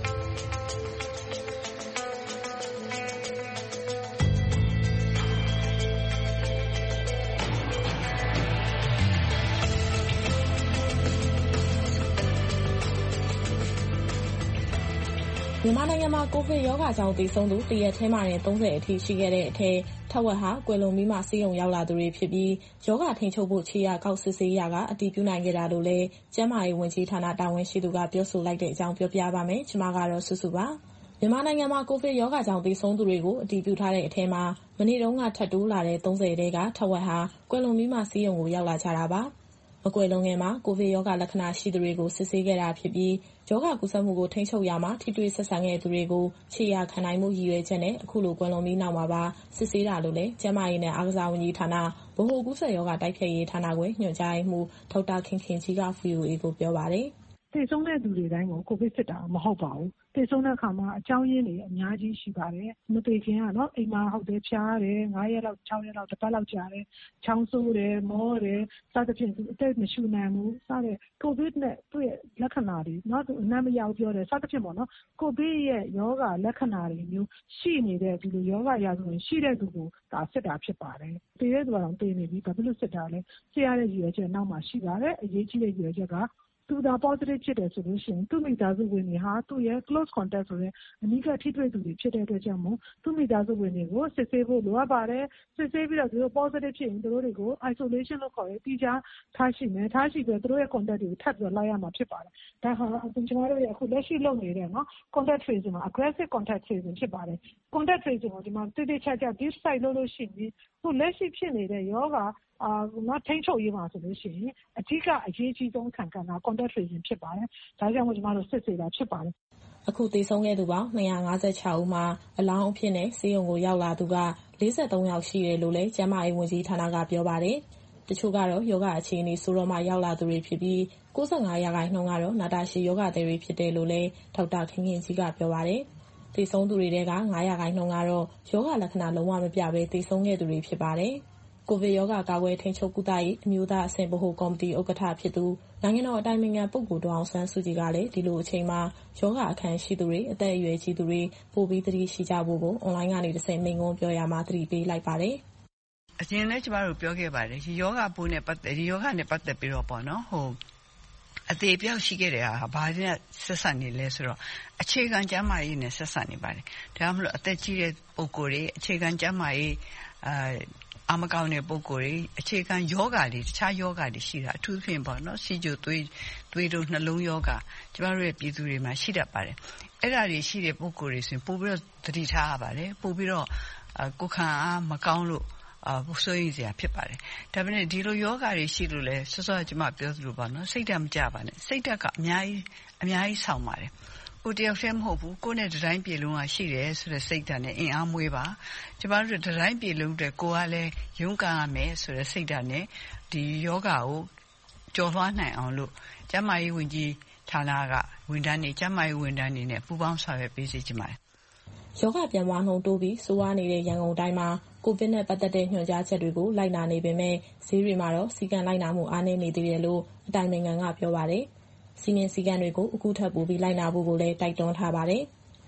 မြန်မာနိုင်ငံမှာကိုဗစ်ရောဂါကြောင့်သေဆုံးသူတရက်ထဲမှာနဲ့သုံးဆယ်အထိရှိခဲ့တဲ့အထက်ထက်ဝက်ဟာကွယ်လွန်ပြီးမှဆေးရုံရောက်လာသူတွေဖြစ်ပြီးရောဂါထိန်းချုပ်ဖို့ခြေရာကောက်စစ်ဆေးရာကအတည်ပြုနိုင်ခဲ့တာလို့လည်းကျန်းမာရေးဝန်ကြီးဌာနတာဝန်ရှိသူကပြောဆိုလိုက်တဲ့အကြောင်းပြောပြပါမယ်။ကျွန်မကတော့စုစုပါ။မြန်မာနိုင်ငံမှာကိုဗစ်ရောဂါကြောင့်သေဆုံးသူတွေကိုအတည်ပြုထားတဲ့အထက်မှာမနေ့တုန်းကထပ်တိုးလာတဲ့သုံးဆယ်တဲကထက်ဝက်ဟာကွယ်လွန်ပြီးမှဆေးရုံကိုရောက်လာကြတာပါ။မကွယ်လွန်ခင်မှာကိုဗစ်ရောဂါလက္ခဏာရှိသူတွေကိုစစ်ဆေးခဲ့တာဖြစ်ပြီးရောဂါကူးစက်မှုကိုထိန်းချုပ်ရမှာထိတွေ့ဆက်ဆံခဲ့သူတွေကိုခြေရာခံနိုင်မှုရည်ရွယ်ချက်နဲ့အခုလိုကွယ်လွန်ပြီးနောက်မှာပါစစ်ဆေးတာလို့လည်းကျန်းမာရေးနဲ့အားကစားဝန်ကြီးဌာနဗဟိုကူးစက်ရောဂါတိုက်ဖျက်ရေးဌာနခွဲညွှန်ကြားရေးမှူးဒေါက်တာခင်ခင်ကြီးက ဗွီအိုအေကိုပြောပါတယ်။သေဆုံးတဲ့သူတွေတိုင်းကိုကိုဗစ်စစ်တာမဟုတ်ပါဘူး။သေဆုံးတဲ့အခါမှာအကြောင်းရင်းတွေအများကြီးရှိပါတယ်။မသေခင်ကနော်အိမ်မှာဟုတ်တယ်ဖျားတယ်ငါးရက်လောက်၆ရက်လောက်တစ်ပတ်လောက်ကြာတယ်။ချောင်းဆိုးတယ်မောတယ်စသဖြင့်သူအသက်မရှူနိုင်ဘူးစတဲ့ကိုဗစ်နဲ့သူ့ရဲ့လက္ခဏာတွေနော်သူအနံ့မရဘူးပြောတယ်စသဖြင့်ပေါ့နော်ကိုဗစ်ရဲ့ယောဂလက္ခဏာတွေမျိုးရှိနေတဲ့ဒီလိုယောဂရာဇဝင်ရှိတဲ့သူကိုဒါစစ်တာဖြစ်ပါတယ်။သေတဲ့သူကတော့သေနေပြီဘာဖြစ်လို့စစ်တာလဲစစ်ရတဲ့ရည်ရွယ်ချက်နောက်မှာရှိပါတယ်။အရေးကြီးတဲ့ရည်ရွယ်ချက်ကသူသာ positive ဖြစ်တယ်ဆိုလို့ရှိရင်သူ့မိသားစုဝင်တွေဟာသူ့ရဲ့ close contact ဆိုတဲ့အနီးကပ်ထိတွေ့သူတွေဖြစ်တဲ့အတွက်ကြောင့်မို့သူ့မိသားစုဝင်တွေကိုစစ်ဆေးဖို့လိုအပ်ပါတယ်စစ်ဆေးပြီးတော့သူတို့ positive ဖြစ်ရင်သူတို့တွေကို isolation လို့ခေါ်တဲ့တိကျထားရှိမယ်ထားရှိပြီးသူတို့ရဲ့ contact တွေကိုထပ်ပြီးလိုက်ရမှာဖြစ်ပါတယ်ဒါဟာကျွန်တော်တို့ရဲ့အခုလက်ရှိလုပ်နေတဲ့နော် contact tracing မှာ aggressive contact tracing ဖြစ်ပါတယ် contact tracing ကိုဒီမှာတိတိကျကျ deep site လုပ်လို့ရှိရင်ခုလက်ရှိဖြစ်နေတဲ့ယောဂအာမထိန်ချုပ်ရေးမှာဆိုလို့ရှိရင်အထူးကအရေးကြီးဆုံးခံကဏ္ဍ contact tracing ဖြစ်ပါတယ်။ဒါကြောင့်မို့ကျွန်တော်တို့စစ်ဆေးတာဖြစ်ပါတယ်။အခုသေဆုံးခဲ့သူပေါင်း၂၅၆ဦးမှာအလောင်းအဖြစ်နဲ့ဆေးရုံကိုရောက်လာသူက၄၃ယောက်ရှိတယ်လို့လည်းကျန်းမာရေးဝန်ကြီးဌာနကပြောပါတယ်။တချို့ကတော့ယောဂအခြေအနေဆိုတော့မှရောက်လာသူတွေဖြစ်ပြီး၉၅ရာခိုင်နှုန်းကတော့နာတာရှည်ယောဂသည်တွေဖြစ်တယ်လို့လည်းဒေါက်တာခင်ခင်ကြီးကပြောပါတယ်။သေဆုံးသူတွေထဲက၅ရာခိုင်နှုန်းကတော့ယောဂလက္ခဏာလုံးဝမပြဘဲသေဆုံးခဲ့သူတွေဖြစ်ပါတယ်။ကိုဗစ်ရောဂါကာကွယ်ထိန်းချုပ်ကုသရေးအမျိုးသားအဆင့်ဗဟိုကော်မတီဥက္ကဋ္ဌဖြစ်သူနိုင်ငံတော်အတိုင်ပင်ခံပုဂ္ဂိုလ်ဒေါ်အောင်ဆန်းစုကြည်ကလည်းဒီလိုအချိန်မှာယောဂအခမ်းရှိသူတွေအသက်အရွယ်ကြီးသူတွေပိုပြီးသတိရှိကြဖို့ကိုအွန်လိုင်းကနေတစ်ဆင့်မိန့်ခွန်းပြောရမှာသတိပေးလိုက်ပါတယ်။အရင်လည်းကျမတို့ပြောခဲ့ပါတယ်ဒီယောဂပိုးနဲ့ပတ်သက်ဒီယောဂနဲ့ပတ်သက်ပြီးတော့ပေါ့နော်ဟိုအသေးပြောက်ရှိခဲ့တဲ့ဟာဘာနဲ့ဆက်ဆက်နေလဲဆိုတော့အခြေခံကျန်းမာရေးနဲ့ဆက်ဆက်နေပါတယ်။ဒါမှမဟုတ်အသက်ကြီးတဲ့ပုဂ္ဂိုလ်တွေအခြေခံကျန်းမာရေးအာအမကောင်းတဲ့ပုံကိုယ်ကြီးအခြေခံယောဂါတွေတခြားယောဂါတွေရှိတာအထူးဖြင့်ပေါ့နော်စီဂျိုသွေးသွေးတို့နှလုံးယောဂါကျမတို့ရဲ့ပြည်သူတွေမှာရှိတတ်ပါတယ်အဲ့ဒါတွေရှိတဲ့ပုံကိုယ်တွေဆိုရင်ပို့ပြီးတော့သတိထားရပါတယ်ပို့ပြီးတော့ကိုယ်ခံအားမကောင်းလို့အာဆိုရင်စရာဖြစ်ပါတယ်ဒါပေမဲ့ဒီလိုယောဂါတွေရှိလို့လဲစောစောကျမပြောသလိုပါနော်စိတ်ဓာတ်မကြပါနဲ့စိတ်ဓာတ်ကအများကြီးအများကြီးဆောင်ပါတယ်ကိုတယောက်တည်းမဟုတ်ဘူးကိုနဲ့ဒီတိုင်းပြေလုံးကရှိတယ်ဆိုတဲ့စိတ်ဓာတ်နဲ့အင်အားမွေးပါကျမတို့ဒီတိုင်းပြေလုံးတဲ့ကိုကလည်းရုန်းကန်ရမယ်ဆိုတဲ့စိတ်ဓာတ်နဲ့ဒီယောဂကိုကျော်လွှားနိုင်အောင်လို့ကျမကြီးဝင်ကြီးဌာနကဝန်ထမ်းတွေကျမကြီးဝန်ထမ်းတွေနဲ့ပူးပေါင်းဆောင်ရွက်ပေးစီကြပါတယ်ယောဂပြန်ပွားနှုန်းတိုးပြီးဆိုးဝါးနေတဲ့ရန်ကုန်တိုင်းမှာကိုဗစ်နဲ့ပတ်သက်တဲ့ညွှန်ကြားချက်တွေကိုလိုက်နာနေပေမဲ့ဈေးတွေမှာတော့စီကံလိုက်နာမှုအားနည်းနေသေးတယ်လို့အတိုင်ပင်ခံကပြောပါတယ်စီမင်းစည်းကမ်းတွေကိုအခုထပ်ပိုပြီးလိုက်နာဖို့ကိုလည်းတိုက်တွန်းထားပါတယ်။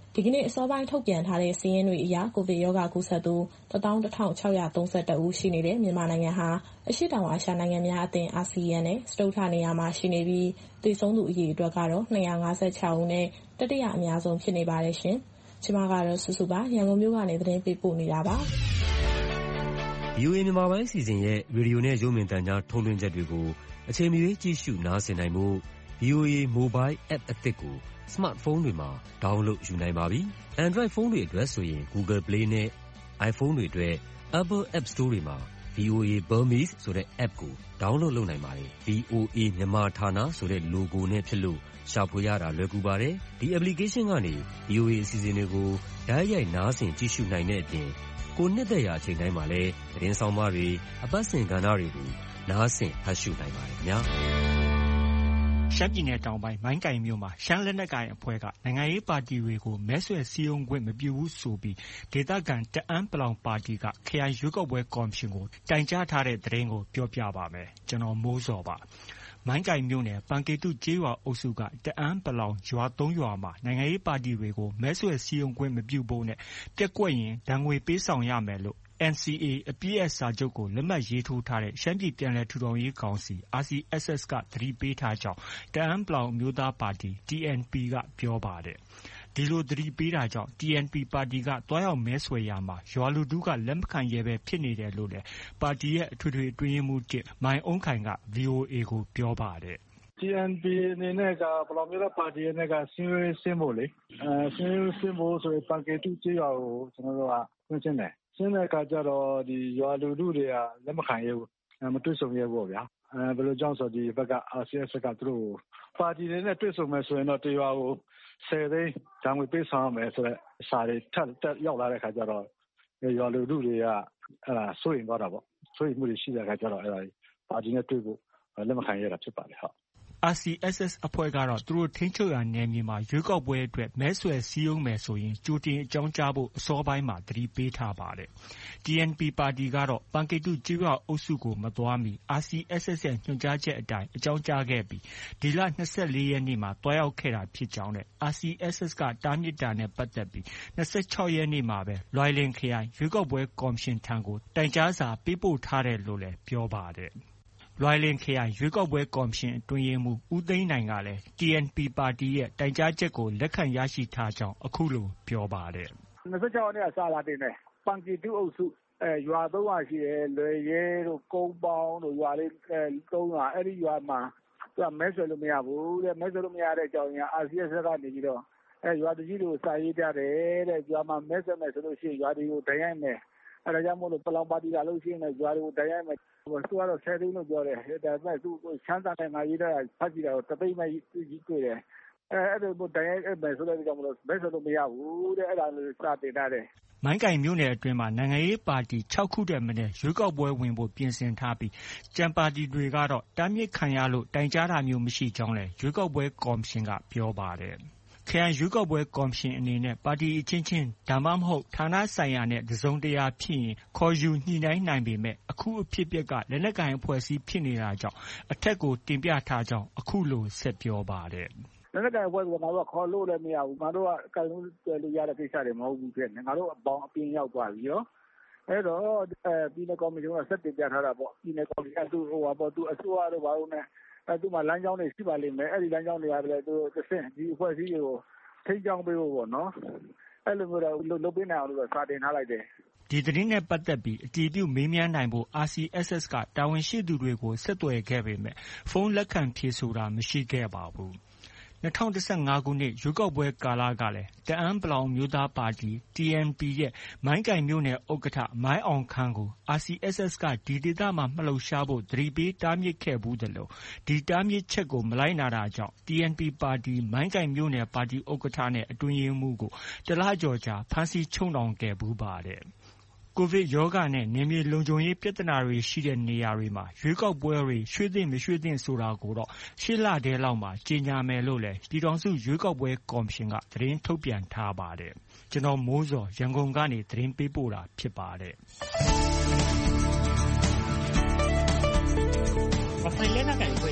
ဒီကနေ့အစောပိုင်းထုတ်ပြန်ထားတဲ့စာရင်းတွေအရကိုဗစ်ရောဂါကူးစက်သူတစ်သောင်းတစ်ထောင်ခြောက်ရာသုံးဆယ့်တစ်ဦးရှိနေတဲ့မြန်မာနိုင်ငံဟာအရှေ့တောင်အာရှနိုင်ငံများအသင်းအာဆီယံနဲ့စတုတ္ထနေရာမှာရှိနေပြီးသေဆုံးသူအရေအတွက်ကတော့နှစ်ရာငါးဆယ့်ခြောက်ဦးနဲ့တတိယအများဆုံးဖြစ်နေပါတယ်ရှင်။ကျွန်မကတော့စုစုပါရန်ကုန်မြို့ကနေသတင်းပေးပို့နေတာပါ။ဗီအိုအေ မြန်မာပိုင်းအစီအစဉ်ရဲ့ရေဒီယိုနဲ့ရုပ်မြင်သံကြားထုတ်လွှင့်ချက်တွေကိုအချိန်မရွေးကြည့်ရှုနားဆင်နိုင်ဖို့ ဗီအိုအေ Mobile App အသစ်ကိုစမတ်ဖုန်းတွေမှာ download ယူနိုင်ပါပြီ။ Android ဖုန်းတွေအတွက်ဆိုရင် Google Play နဲ့ iPhone တွေအတွက် Apple App Store တွေမှာ ဗီအိုအေ Burmese ဆိုတဲ့ app ကို download လုပ်နိုင်ပါတယ်။ ဗီအိုအေမြန်မာဌာနဆိုတဲ့ logo နဲ့ဖြစ်လို့ရှာဖွေရတာလွယ်ကူပါတယ်။ဒီ application ကနေ ဗီအိုအေအစီအစဉ်တွေကိုတိုက်ရိုက်နားဆင်ကြည့်ရှုနိုင်တဲ့အပြင်ကိုနှစ်သက်ရာအချိန်တိုင်းမှာလည်းသတင်းဆောင်မတွေအပတ်စဉ်ကဏ္ဍတွေကိုနားဆင်ဖတ်ရှုနိုင်ပါတယ်ခင်ဗျာ။ရှမ်းပြည်နယ်တောင်ပိုင်းမိုင်းကိုင်မြို့မှာရှမ်းလက်နက်ကိုင်အဖွဲ့ကနိုင်ငံရေးပါတီတွေကိုမဲဆွယ်စည်းရုံးခွင့်မပြုဘူးဆိုပြီးဒေသခံတအန်းပလောင်ပါတီကခရိုင်ရွေးကောက်ပွဲကော်မရှင်ကိုတိုင်ကြားထားတဲ့သတင်းကိုပြောပြပါမယ်။ကျွန်တော်မိုးစောပါ။မိုင်းကိုင်မြို့နယ်ပန်ကေတုကျေးရွာအုပ်စုကတအန်းပလောင်ရွာသုံးရွာမှာနိုင်ငံရေးပါတီတွေကိုမဲဆွယ်စည်းရုံးခွင့်မပြုဖို့နဲ့ပျက်ကွက်ရင်ဒဏ်ငွေပေးဆောင်ရမယ်လို့N C A အပစ်ရပ်စာချုပ်ကိုလက်မှတ်ရေးထိုးထားတဲ့ရှမ်းပြည်ပြန်လည်ထူထောင်ရေးကောင်စီ R C S S ကသတိပေးထားကြောင်းတအန်းပလောင်အမျိုးသားပါတီ T N P ကပြောပါတယ်။ဒီလိုသတိပေးတာကြောင့် T N P ပါတီကတွားရောက်မဲဆွယ်ရာမှာရွာလူထုကလက်မခံရဲပဲဖြစ်နေတယ်လို့လည်းပါတီရဲ့အထွေထွေအတွင်းရေးမှူးတစ်မိုင်အုံးခိုင်က V O A ကိုပြောပါတယ်။ T N P အနေနဲ့ကပလောင်မျိုးသားပါတီအနေနဲ့ကစင်းရဲစင်းဖို့လေအဲစင်းရဲစင်းဖို့ဆိုရင်ပန်ကေတုကျေးရွာကိုကျွန်တော်တို့ကဖွင့်ရှင်းတယ်။ရှင်းတဲ့အခါကျတော့ဒီရွာလူထုတွေကလက်မခံရဲဘူးမတွေ့ဆုံရဲဘူးဗျာအဲဘယ်လိုကြောင့်ဆိုဒီဘက်က R C S ကသူတို့ပါတီတွေနဲ့တွေ့ဆုံမယ်ဆိုရင်တော့တရွာကိုဆယ်သိန်းဓာတ်ငွေပေးဆောင်ရမယ်ဆိုတော့စာတွေထပ်တက်ရောက်လာတဲ့အခါကျတော့ရွာလူထုတွေကအဲဒါစိုးရင်သွားတာပေါ့စိုးရင်မှုတွေရှိတဲ့အခါကျတော့အဲဒါပါတီနဲ့တွေ့ဖို့လက်မခံရတာဖြစ်ပါတယ်ဟုတ် R C S S အဖွဲ့ကတော့သူတို့ထိန်းချုပ်ရာနယ်မြေမှာရွေးကောက်ပွဲအတွက်မဲဆွယ်စည်းရုံးမယ်ဆိုရင်ကြိုတင်အကြောင်းကြားဖို့အစောပိုင်းမှာသတိပေးထားပါတယ်။ T N P ပါတီကတော့ပန်ကေတုကျေးရွာအုပ်စုကိုမသွားမီ R C S S ရဲ့ညွှန်ကြားချက်အတိုင်းအကြောင်းကြားခဲ့ပြီးဒီလ၂၄ရက်နေ့မှာတွားရောက်ခဲ့တာဖြစ်ကြောင်းနဲ့ R C S S ကတားမြစ်တာနဲ့ပတ်သက်ပြီး၂၆ရက်နေ့မှာပဲလွိုင်လင်ခရိုင်ရွေးကောက်ပွဲကော်မရှင်ထံကိုတိုင်ကြားစာပေးပို့ထားတယ်လို့လည်းပြောပါတယ်။လွိုင်လင်ခရိုင်ရွေးကောက်ပွဲကော်မရှင်အတွင်းရေးမှူးဦးသိန်းနိုင်ကလည်း T N P ပါတီရဲ့တိုင်ကြားချက်ကိုလက်ခံရရှိထားကြောင်းအခုလိုပြောပါတယ်။၂၆ရက်နေ့ကစလာတင်တယ်။ပန်ကေတုအုပ်စုအဲရွာသုံးရွာရှိတယ်လွယ်ရဲတို့ကုန်းပေါင်းတို့ရွာလေးအဲသုံးရွာအဲ့ဒီရွာမှာသူကမဲဆွယ်လို့မရဘူးတဲ့မဲဆွယ်လို့မရတဲ့အကြောင်းရင်း R C S ကနေပြီးတော့အဲရွာတကြီးတွေကိုစာရေးထားတယ်တဲ့ရွာမှာမဲဆွယ်မယ်ဆိုလို့ရှိရင်ရွာတွေကိုတိုင်ရိုက်မယ်အဲဒါကြောင့်မို့လို့ပလောင်ပါတီလာလို့ရှိရင်လည်းရွာတွေကိုတိုင်ရိုက်မယ်သူကတော့ဆယ်သိန်းလို့ပြောတယ်ဒါပေမဲ့သူချမ်းသာတဲ့ငါရေးထားတာဖတ်ကြည့်တာတော့တသိန်းပဲကြီးတွေ့တယ်အဲအဲ့လိုတိုင်ရိုက်မယ်ဆိုတဲ့ကြောင့်မို့လို့မဲဆွယ်လို့မရဘူးတဲ့အဲ့ဒါလို့စတင်ထားတယ်မိုင်းကိုင်မြို့နယ်အတွင်းမှာနိုင်ငံရေးပါတီ၆ခုထက်မနည်းရွေးကောက်ပွဲဝင်ဖို့ပြင်ဆင်ထားပြီးကျန်ပါတီတွေကတော့တားမြစ်ခံရလို့တိုင်ကြားတာမျိုးမရှိကြောင်းလည်းရွေးကောက်ပွဲကော်မရှင်ကပြောပါတယ်။ခရိုင်ရွေးကောက်ပွဲကော်မရှင်အနေနဲ့ပါတီအချင်းချင်းဒါမှမဟုတ်ဌာနဆိုင်ရာနဲ့တစုံတရာဖြစ်ရင်ခေါ်ယူညှိနှိုင်းနိုင်ပေမဲ့အခုအဖြစ်အပျက်ကလက်နက်ကိုင်အဖွဲ့အစည်းဖြစ်နေတာကြောင့်အထက်ကိုတင်ပြထားကြောင်းအခုလိုဆက်ပြောပါတယ်။လက်နက်ကိုင်အဖွဲ့ကငါတို့ကခေါ်လို့လည်းမရဘူးငါတို့ကကိုင်လို့တွေ့လို့ရတဲ့ကိစ္စတွေမဟုတ်ဘူးဖြစ်နေငါတို့အပေါင်းအပြင်းရောက်သွားပြီရောအဲ့တော့အဲပြည်နယ်ကော်မရှင်ကဆက်တင်ပြထားတာပေါ့ပြည်နယ်ကော်မရှင်ကသူ့ဟိုပါပေါ့သူအစိုးရတို့ဘာလို့လဲအဲသူ့မှာလမ်းကြောင်းတွေရှိပါလိမ့်မယ်အဲ့ဒီလမ်းကြောင်းတွေကလည်းသူတစ်ဆင့်ဒီအဖွဲ့အစည်းတွေကိုထိန်းကြောင်းပေးဖို့ပေါ့နော်အဲ့လိုမျိုးတော့လုပ်ပေးနိုင်အောင်လို့စာတင်ထားလိုက်တယ်ဒီသတင်းနဲ့ပတ်သက်ပြီးအတည်ပြုမေးမြန်းနိုင်ဖို့ R C S S ကတာဝန်ရှိသူတွေကိုဆက်သွယ်ခဲ့ပေမဲ့ဖုန်းလက်ခံဖြေဆိုတာမရှိခဲ့ပါဘူး။၂၀၁၅ခုနှစ်ရွေးကောက်ပွဲကာလကလည်းတအန်းပလောင်မျိုးသားပါတီ T N P ရဲ့မိုင်းကိုင်မြို့နယ်ဥက္ကဋ္ဌမိုင်းအောင်ခန်းကို R C S S ကဒီဒေသမှာမလှုပ်ရှားဖို့သတိပေးတားမြစ်ခဲ့ဘူးတယ်လို့ဒီတားမြစ်ချက်ကိုမလိုက်နာတာကြောင့် T N P ပါတီမိုင်းကိုင်မြို့နယ်ပါတီဥက္ကဋ္ဌနဲ့အတွင်းရေးမှူးကိုတလကျော်ကြာဖမ်းဆီးချုပ်နှောင်ခဲ့ဘူးပါတယ်။ကိုဗစ်ရောဂါနဲ့နယ်မြေလုံခြုံရေးပြဿနာတွေရှိတဲ့နေရာတွေမှာရွေးကောက်ပွဲတွေရွှေ့သင့်မရွှေ့သင့်ဆိုတာကိုတော့ရှေ့လထဲလောက်မှာကြေညာမယ်လို့လည်းပြည်ထောင်စုရွေးကောက်ပွဲကော်မရှင်ကသတင်းထုတ်ပြန်ထားပါတယ်။ကျွန်တော်မိုးစောရန်ကုန်ကနေသတင်းပေးပို့တာဖြစ်ပါတယ်။ရခိုင်လက်နက်ကိုင်အဖွဲ့ A အဖွဲ့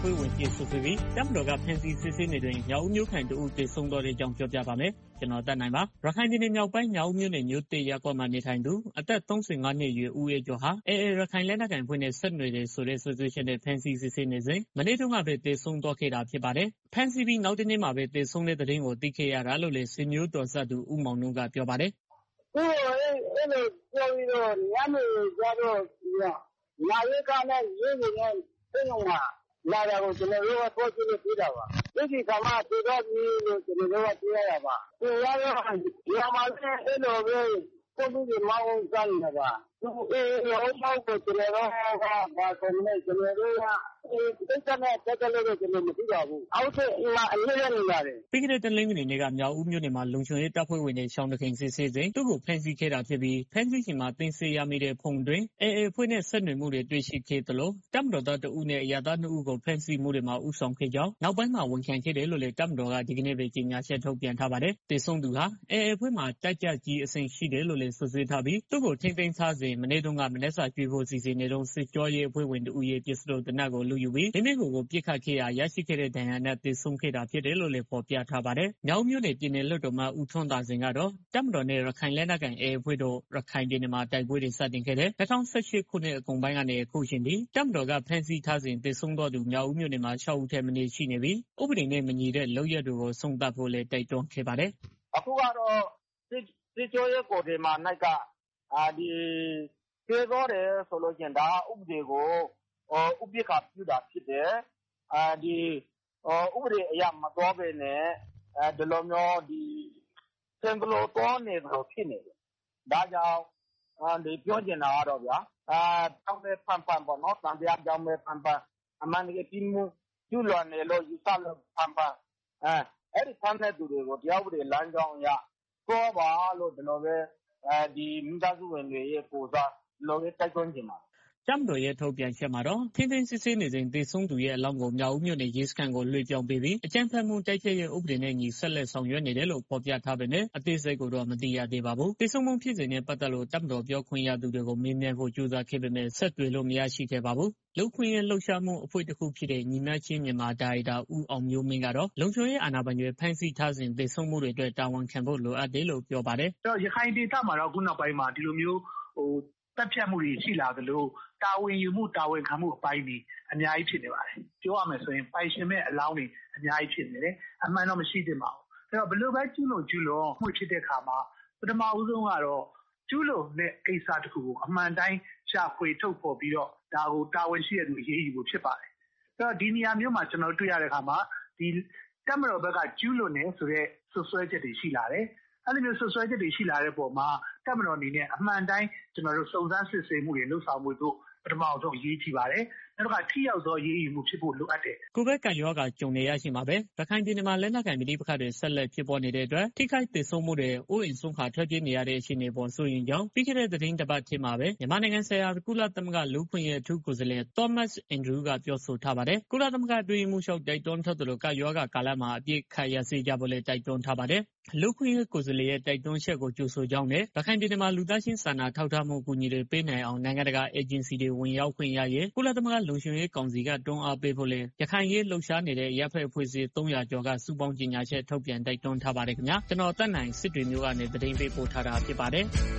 ဖွဲ့ဝင်ဖြစ်ဆိုပြီးတပ်မတော်ကဖမ်းဆီးစစ်ဆေးနေတွင်မြောက်ဦးမြို့ခံတို့သေဆုံးသွားတဲ့အကြောင်းပြောပြပါမယ်။ကျွန်တော်တက်နိုင်ပါရခိုင်ပြည်နယ်မြောက်ပိုင်းမြောက်ဦးမြို့နယ်မြို့တေရပ်ကွက်မှာနေထိုင်သူအသက်သုံးဆယ်ငါးနှစ်အရွယ်ဦးရဲ့ကျော်ဟာအေအေရခိုင်လက်နက်ကိုင်ဖွဲ့နဲ့ဆက်နွယ်တယ်ဆိုတဲ့ဆွေးနွေးချက်နဲ့ဖမ်းဆီးစစ်ဆေးနေစဉ်မနေ့တုန်းကပဲသေဆုံးသွားခဲ့တာဖြစ်ပါတယ်။ဖမ်းဆီးပြီးနောက်တနေ့မှာပဲသေဆုံးတဲ့တဲ့င်းကိုသိခဲ့ရတာလို့လည်းဆွေမျိုးတော်ဆက်သူဦးမောင်နှုံးကပြောပါတယ်။ဒီအဲ့လိုပြောပြီးတော့ညနေကျတော့ညာရဲကနဲ့ရေးနေတဲ့စိတ်လုံးမှာလာတာကိုကျွန်တော်တို့ကပို့ကြည့်လို့ပြတာပါ။ဒီကမှသေတော့ပြီးလို့ကျွန်တော်တို့ကပြရတာပါ။ဒီရတော့ဒီမှာလည်းအဲ့လိုပဲကိုလူတွေမောင်းစားနေတာပါ။ဒီအေးရောမောင်းကိုကျွန်တော်တို့ကဘာဆိုလဲကျွန်တော်တို့ကဒီကိစ္စနဲ့တက်တယ်လို့ကျွန်တော်မသိပါဘူး။အောက်ထပ်အင်းအလေးရနေပါတယ်။ပြီးခဲ့တဲ့တလင်းကနေကမြောက်ဦးမြို့နယ်မှာလုံခြုံရေးတပ်ဖွဲ့ဝင်တွေရှောင်းတခင်စစ်ဆေးစဉ်သူ့ကိုဖမ်းဆီးခဲ့တာဖြစ်ပြီးဖမ်းဆီးချိန်မှာတင်ဆက်ရမိတဲ့ဖုန်တွင်အေအေဖွဲ့နဲ့ဆက်နွယ်မှုတွေတွေ့ရှိခဲ့သလိုတပ်မတော်သားတအုပ်နဲ့အရာသားနှစ်ဦးကိုဖမ်းဆီးမှုတွေမှာဥဆောင်ခဲ့ကြောင်းနောက်ပိုင်းမှာဝန်ခံခဲ့တယ်လို့လည်းတပ်မတော်ကဒီကနေ့ပဲကြေညာချက်ထုတ်ပြန်ထားပါတယ်။တေဆုံးသူဟာအေအေဖွဲ့မှာတိုက်ကြကြီးအစဉ်ရှိတယ်လို့လည်းဆွဆွေးထားပြီးသူ့ကိုထိမ့်သိမ်းထားစဉ်မနေ့တုန်းကမနေ့စာကျွေးဖို့စီစဉ်နေတော့စစ်ကြောရေးအဖွဲ့ဝင်တဦးရဲ့ပစ္စတိုတနတ်ကိုလူယူပြီးမိမိကိုကိုပြစ်ခတ်ခဲ့ရာရရှိခဲ့တဲ့ဒဏ်ရာနဲ့တေဆုံးခဲ့တာဖြစ်တယ်လို့လည်းဖော်ပြထားပါတယ်။မြောက်မြို့နယ်ပြည်နယ်လွှတ်တော်မှဦးထွန်းသာစင်ကတော့တပ်မတော်နဲ့ရခိုင်လက်နက်ကိုင်အေအေအဖွဲ့တို့ရခိုင်ပြည်နယ်မှာတိုက်ပွဲတွေစတင်ခဲ့တဲ့၂၀၁၈ခုနှစ်အကုန်ပိုင်းကနေအခုချိန်ထိတပ်မတော်ကဖမ်းဆီးထားစဉ်တေဆုံးသွားသူမြောက်ဦးမြို့နယ်မှာ၆ဦးထက်မနည်းရှိနေပြီးဥပဒေနဲ့မညီတဲ့လုပ်ရက်တွေကိုဆုံးသတ်ဖို့လည်းတိုက်တွန်းခဲ့ပါတယ်။အခုကတော့စစ်ကြောရေးကိုဒီမှာနိုင်ကအာဒီပြေတော့တယ်ဆိုလို့ကျင်ဒါဥပဒေကိုဥပဒေကပြုတာဖြစ်တယ်။အာဒီဥပဒေအရမတော်ပဲနဲ့အဲဒီလိုမျိုးဒီစင်ကလိုတော့နေလို့ဖြစ်နေတယ်။ဒါကြောင့်ဒီပြောကျင်တာကတော့ဗျာအာတောင်းတဲ့ဖန်ဖန်ပေါ့နော်တန်တရားကြောင့်ပဲဖန်ဖန်အမှန်တကယ်ပြင်းမှုကျူးလွန်နေလို့ယူဆလို့ဖန်ဖန်အဲအဲ့ဒီဖန်တဲ့သူတွေကိုတရားဥပဒေလမ်းကြောင်းအရကောပါလို့ဒီလိုပဲအဲဒီမိသားစုဝင်တွေရဲ့ကိုယ်စားလိုပဲတိုက်တွန်းကျင်ပါတယ်တပ်မတော်ရဲ့ထုတ်ပြန်ချက်မှာတော့ထင်းထင်းစစ်ဆေးနေစဉ်သေဆုံးသူရဲ့အလောင်းကိုမြောက်ဦးမြို့နယ်ရဲစခန်းကိုလွှဲပြောင်းပေးပြီးအကြမ်းဖက်မှုတိုက်ဖျက်ရေးဥပဒေနဲ့ညီဆက်လက်ဆောင်ရွက်နေတယ်လို့ဖော်ပြထားပေမဲ့အသေးစိတ်ကိုတော့မသိရသေးပါဘူး။သေဆုံးမှုဖြစ်စဉ်နဲ့ပတ်သက်လို့တပ်မတော်ပြောခွင့်ရသူတွေကိုမေးမြန်းဖို့ကြိုးစားခဲ့ပေမဲ့ဆက်သွယ်လို့မရရှိခဲ့ပါဘူး။လူခွင့်ရေးလှုပ်ရှားမှုအဖွဲ့တစ်ခုဖြစ်တဲ့ညီမချင်းမြန်မာဒါရိုက်တာဦးအောင်မျိုးမင်းကတော့လုံခြုံရေးအာဏာပိုင်တွေဖမ်းဆီးထားစဉ်သေဆုံးမှုတွေအတွက်တာဝန်ခံဖို့လိုအပ်တယ်လို့ပြောပါတယ်။ရခိုင်ဒေသမှာတော့ခုနောက်ပိုင်းမှာဒီလိုမျိုးဟိုတပ်ဖြတ်မှုတွေရှိလာသလိုတာဝန်ယူမှုတာဝန်ခံမှုအပိုင်းတွေအများကြီးဖြစ်နေပါတယ်။ပြောရမယ်ဆိုရင်ပိုင်ရှင်မဲ့အလောင်းတွေအများကြီးဖြစ်နေတယ်။အမှန်တော့မရှိသင့်ပါဘူး။အဲတော့ဘယ်လိုပဲကျူးလွန်ကျူးလွန်မှုဖြစ်တဲ့အခါမှာပထမဦးဆုံးကတော့ကျူးလွန်တဲ့ကိစ္စတစ်ခုကိုအမှန်တိုင်းရှာဖွေထုတ်ဖော်ပြီးတော့ဒါကိုတာဝန်ရှိတဲ့သူအရေးယူဖို့ဖြစ်ပါတယ်။အဲတော့ဒီနေရာမျိုးမှာကျွန်တော်တွေ့ရတဲ့အခါမှာဒီတပ်မတော်ဘက်ကကျူးလွန်နေဆိုတဲ့ဆွဆွဲချက်တွေရှိလာတယ်။အဲ့ဒီမျိုးဆွဆွဲချက်တွေရှိလာတဲ့ပုံမှာတပ်မတော်အနေနဲ့အမှန်တိုင်းကျွန်တော်တို့စုံစမ်းစစ်ဆေးမှုတွေလှုပ်ဆောင်မှုတို့ပထမဆုံးအရေးကြီးပါတယ်။နောက်တစ်ခါထိရောက်သောအရေးယူမှုဖြစ်ဖို့လိုအပ်တယ်။ကိုဗစ်ကပ်ရောဂါကြုံနေရရှိမှာပဲရခိုင်ပြည်နယ်မှာလက်နက်ကိုင်ပဋိပက္ခတွေဆက်လက်ဖြစ်ပေါ်နေတဲ့အတွက်ထိခိုက်ဒေဆုံးမှုတွေအိုးအိမ်ဆုံးခါထွက်ပြေးနေရတဲ့အခြေအနေပေါ်ဆိုရင်ကြောင့်ပြီးခဲ့တဲ့သတင်းတစ်ပတ်ထဲမှာပဲမြန်မာနိုင်ငံဆိုင်ရာကုလသမဂ္ဂလူ့ခွင့်ရေးအထူးကိုယ်စားလှယ် Thomas Andrew ကပြောဆိုထားပါတယ်။ကုလသမဂ္ဂအတွင်းမှုချုပ်တိုက်တွန်းထားသလိုကပ်ရောဂါကာလမှာအပြည့်ခတ်ရစေကြဖို့လည်းတိုက်တွန်းထားပါတယ်။လူ့ခွင့်ရေးကိုယ်စားလှယ်ရဲ့တိုက်တွန်းချက်ကိုကြိုဆိုကြောင်းနဲ့ရခိုင်ပြည်နယ်မှာလူသားချင်းစာနာထောက်ထားမှုအကူအညီတွေပေးနိုင်အောင်နိုင်ငံတကာအေဂျင်စီတွေဝင်ရောက်ခွင့်ရရေးကုလသမဂ္ဂလုံခြုံရေးကောင်စီကတွန်းအားပေးဖို့လေရခိုင်ရေးလှုပ်ရှားနေတဲ့ရပ်ဖက်အဖွဲ့အစည်းသုံးရာကျော်ကစုပေါင်းကြေညာချက်ထုတ်ပြန်တိုက်တွန်းထားပါတယ်ခင်ဗျာကျွန်တော်တက်နိုင်စစ်တွေမျိုးကနေသတင်းပေးပို့ထားတာဖြစ်ပါတယ်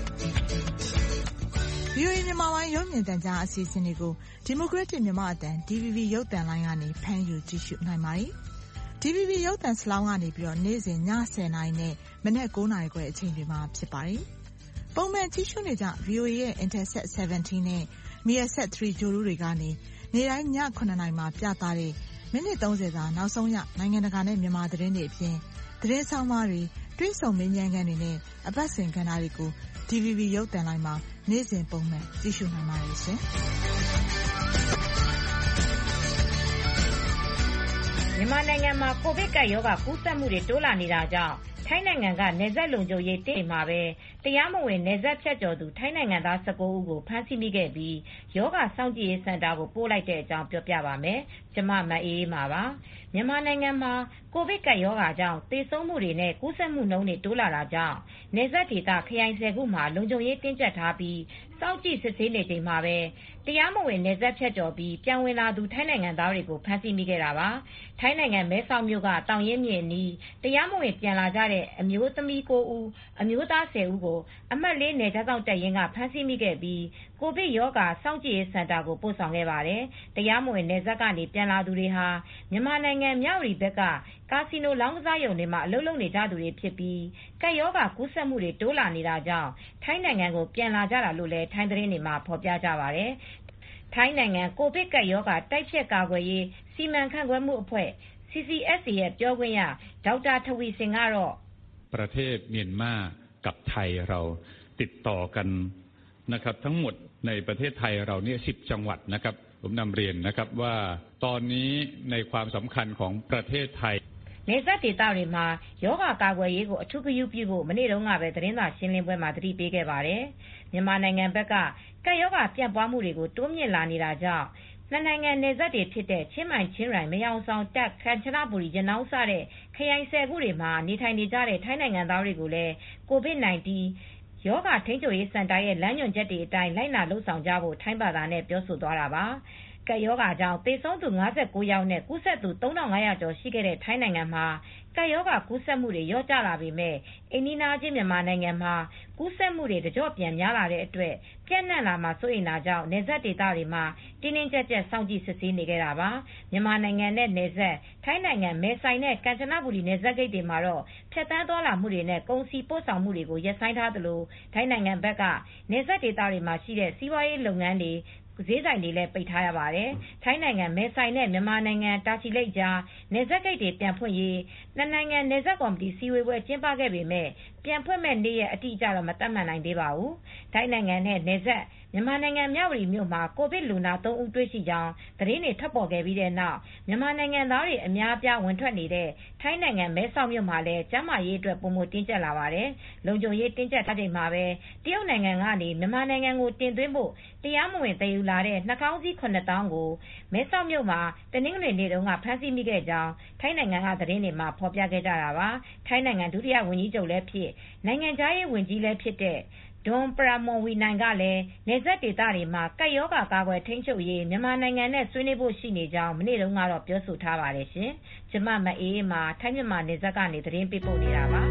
ဗွီအိုအေ မြန်မာပိုင်းရုပ်မြင်သံကြားအစီအစဉ်တွေကိုဒီမိုကရက်တစ်မြန်မာအသံ ဒီ ဗီ ဗီ ရုပ်သံလိုင်းကနေဖမ်းယူကြည့်ရှုနိုင်ပါတယ်။ ဒီ ဗီ ဗီ ရုပ်သံစလောင်းကနေပြီးတော့နေ့စဉ်ညဆယ်နာရီနဲ့မနက်၉နာရီခွဲအချိန်တွေမှာဖြစ်ပါတယ်။ပုံမှန်ကြည့်ရှုနေကြ ဗီအိုအေ ရဲ့ Intelsat ဆယ်ဗန်တီးနဲ့ Measat သုံးဂြိုလ်တုတွေကနေနေ့တိုင်းညခုနှစ်နာရီမှာပြသတဲ့မိနစ်သုံးဆယ်စာနောက်ဆုံးရနိုင်ငံတကာနဲ့မြန်မာသတင်းတွေအပြင်သတင်းဆောင်မတွေတွင်းဆုံမေးမြန်းခန်းတွေနဲ့အပတ်စဉ်ကဏ္ဍတွေကို ဒီ ဗီ ဗီ ရုပ်သံလိုင်းမှာနေ့စဉ်ပုံမှန်ကြည့်ရှုနိုင်ပါတယ်ရှင်။မြန်မာနိုင်ငံမှာကိုဗစ်ကပ်ရောဂါကူးစက်မှုတွေတိုးလာနေတာကြောင့်ထိုင်းနိုင်ငံကနယ်စပ်လုံခြုံရေးတင်းမှာပဲတရားမဝင်နယ်စပ်ဖြတ်ကျော်သူထိုင်းနိုင်ငံသား၁၉ဦးကိုဖမ်းဆီးမိခဲ့ပြီးယောဂစောင့်ကြည့်ရေးစင်တာကိုပို့လိုက်တဲ့အကြောင်းပြောပြပါမယ်။ကျမမအေးအေးမာပါမြန်မာနိုင်ငံမှာကိုဗစ်ကပ်ရောဂါကြောင့်သေဆုံးမှုတွေနဲ့ကူးစက်မှုနှုန်းတွေတိုးလာတာကြောင့်နယ်စပ်ဒေသခရိုင်ဆယ်ခုမှာလုံခြုံရေးတင်းကျပ်ထားပြီးစောင့်ကြည့်စစ်ဆေးနေချိန်မှာပဲတရားမဝင်နယ်စပ်ဖြတ်ကျော်ပြီးပြန်ဝင်လာသူထိုင်းနိုင်ငံသားတွေကိုဖမ်းဆီးမိခဲ့တာပါထိုင်းနိုင်ငံမဲဆောက်မြို့ကတောင်ရင်မြစ်အနီးတရားမဝင်ပြန်လာကြတဲ့အမျိုးသမီးကိုဦးအမျိုးသားဆယ်ဦးကိုအမှတ်လေးနယ်ခြားစောင့်တပ်ရင်းကဖမ်းဆီးမိခဲ့ပြီးကိုဗစ်ရောဂါစောင့်ကြည့်ရေးစင်တာကိုပို့ဆောင်ခဲ့ပါတယ်တရားမဝင်နယ်စပ်ကနေပြန်လာသူတွေဟာမြန်မာနိုင်ငံမြဝတီဘက်ကကာစီနိုလောင်းကစားရုံတွေမှာအလုပ်လုပ်နေကြသူတွေဖြစ်ပြီးကပ်ရောဂါကူးစက်မှုတွေတိုးလာနေတာကြောင့်ထိုင်းနိုင်ငံကိုပြန်လာကြတာလို့လည်းထိုင်းသတင်းတွေမှာဖော်ပြကြပါတယ်ထိုင်းနိုင်ငံကိုဗစ်ကပ်ရောဂါတိုက်ဖျက်ကာကွယ်ရေးစီမံခန့်ခွဲမှုအဖွဲ့ စီ စီ เอส စီ ရဲ့ပြောခွင့်ရဒေါက်တာထဝီဆင်ကတော့ประเทศเมียนมากับไทยเราติดต่อกันนะครับทั้งหมดในประเทศไทยเราเนี่ยสิบจังหวัดนะครับผมนำเรียนนะครับว่าตอนนี้ในความสำคัญของประเทศไทยနေဆက်ဒေသတွေမှာယောဂကာကွယ်ရေးကိုအထူးဂရုပြုဖို့မနေ့တုန်းကပဲသတင်းစာရှင်းလင်းပွဲမှာသတိပေးခဲ့ပါတယ်မြန်မာနိုင်ငံဘက်ကကပ်ရောဂါပြန့်ပွားမှုတွေကိုတိုးမြင့်လာနေတာကြောင့်နှစ်နိုင်ငံနယ်စပ်တွေဖြစ်တဲ့ချင်းမိုင်ချင်းရိုင်မယောင်ဆောင်တက်ခန်ချနာဘူရီရနောင်းစတဲ့ခရိုင်ဆယ်ခုတွေမှာနေထိုင်နေကြတဲ့ထိုင်းနိုင်ငံသားတွေကိုလည်းကိုဗစ် ၁၉ ရောဂါထိန်းချုပ်ရေးစင်တာရဲ့လမ်းညွှန်ချက်တွေအတိုင်းလိုက်နာလုပ်ဆောင်ကြဖို့ထိုင်းဘာသာနဲ့ပြောဆိုသွားတာပါကပ်ရောဂါကြောင့်သေဆုံးသူ ၅၉ ယောက်နဲ့ကူးစက်သူ သုံးထောင်ငါးရာကျော်ရှိခဲ့တဲ့ထိုင်းနိုင်ငံမှာကပ်ရောဂါကူးစက်မှုတွေလျော့ကျလာပေမဲ့အိမ်နီးနားချင်းမြန်မာနိုင်ငံမှာကူးစက်မှုတွေတကျော့ပြန်များလာတဲ့အတွက်ပြန့်နှံ့လာမှာစိုးရိမ်တာကြောင့်နယ်စပ်ဒေသတွေမှာတင်းတင်းကျပ်ကျပ်စောင့်ကြည့်စစ်ဆေးနေကြတာပါမြန်မာနိုင်ငံနဲ့နယ်စပ်ထိုင်းနိုင်ငံမဲဆိုင်နဲ့ကမ်ချနဘူရီနယ်စပ်ဂိတ်တွေမှာတော့ဖြတ်တန်းသွားလာမှုတွေနဲ့ကုန်စည်ပို့ဆောင်မှုတွေကိုရပ်ဆိုင်းထားသလိုထိုင်းနိုင်ငံဘက်ကနယ်စပ်ဒေသတွေမှာရှိတဲ့စီးပွားရေးလုပ်ငန်းတွေဈေးဆိုင်တွေလည်းပိတ်ထားရပါတယ်။ထိုင်းနိုင်ငံမဲဆိုင်နဲ့မြန်မာနိုင်ငံတာချီလိတ်ကြားနယ်စပ်ဂိတ်တွေပြန်ဖွင့်ရေးနှစ်နိုင်ငံနယ်စပ်ကော်မတီစည်းဝေးပွဲကျင်းပခဲ့ပေမဲ့ပြန်ဖွင့်မဲ့နေ့ရက်အတိအကျတော့မသတ်မှတ်နိုင်သေးပါဘူး။ထိုင်းနိုင်ငံနဲ့နယ်စပ်မြန်မာနိုင်ငံမြဝတီမြို့မှာကိုဗစ်လူနာသုံးဦးတွေ့ရှိကြောင်းသတင်းတွေထွက်ပေါ်ခဲ့ပြီးတဲ့နောက်မြန်မာနိုင်ငံသားတွေအများအပြားဝင်ထွက်နေတဲ့ထိုင်းနိုင်ငံမဲဆောက်မြို့မှာလည်းကျန်းမာရေးအတွက်ပုံမတင်းကျပ်လာပါတယ်။လုံခြုံရေးတင်းကျပ်ထားချိန်မှာပဲတရုတ်နိုင်ငံကနေမြန်မာနိုင်ငံကိုတင်သွင်းဖို့တရားမဝင်သယ်ယူလာတဲ့နှာခေါင်းစည်း ခုနှစ်သောင်းကိုမဲဆောက်မြို့မှာတနင်္ဂနွေနေ့တုန်းကဖမ်းဆီးမိခဲ့ကြောင်းထိုင်းနိုင်ငံကသတင်းတွေမှာဖော်ပြခဲ့ကြတာပါ။ထိုင်းနိုင်ငံဒုတိယဝန်ကြီးချုပ်လည်းဖြစ်နိုင်ငံခြားရေးဝန်ကြီးလည်းဖြစ်တဲ့ဒွန်ပရာမွန်ဝီနိုင်ကလည်းနယ်စပ်ဒေသတွေမှာကပ်ရောဂါကာကွယ်ထိန်းချုပ်ရေးမြန်မာနိုင်ငံနဲ့ဆွေးနွေးဖို့ရှိနေကြောင်းမနေ့တုန်းကတော့ပြောဆိုထားပါတယ်ရှင်။ကျမမအေးအေးမှာထိုင်းမြန်မာနယ်စပ်ကနေသတင်းပေးပို့နေတာပါ။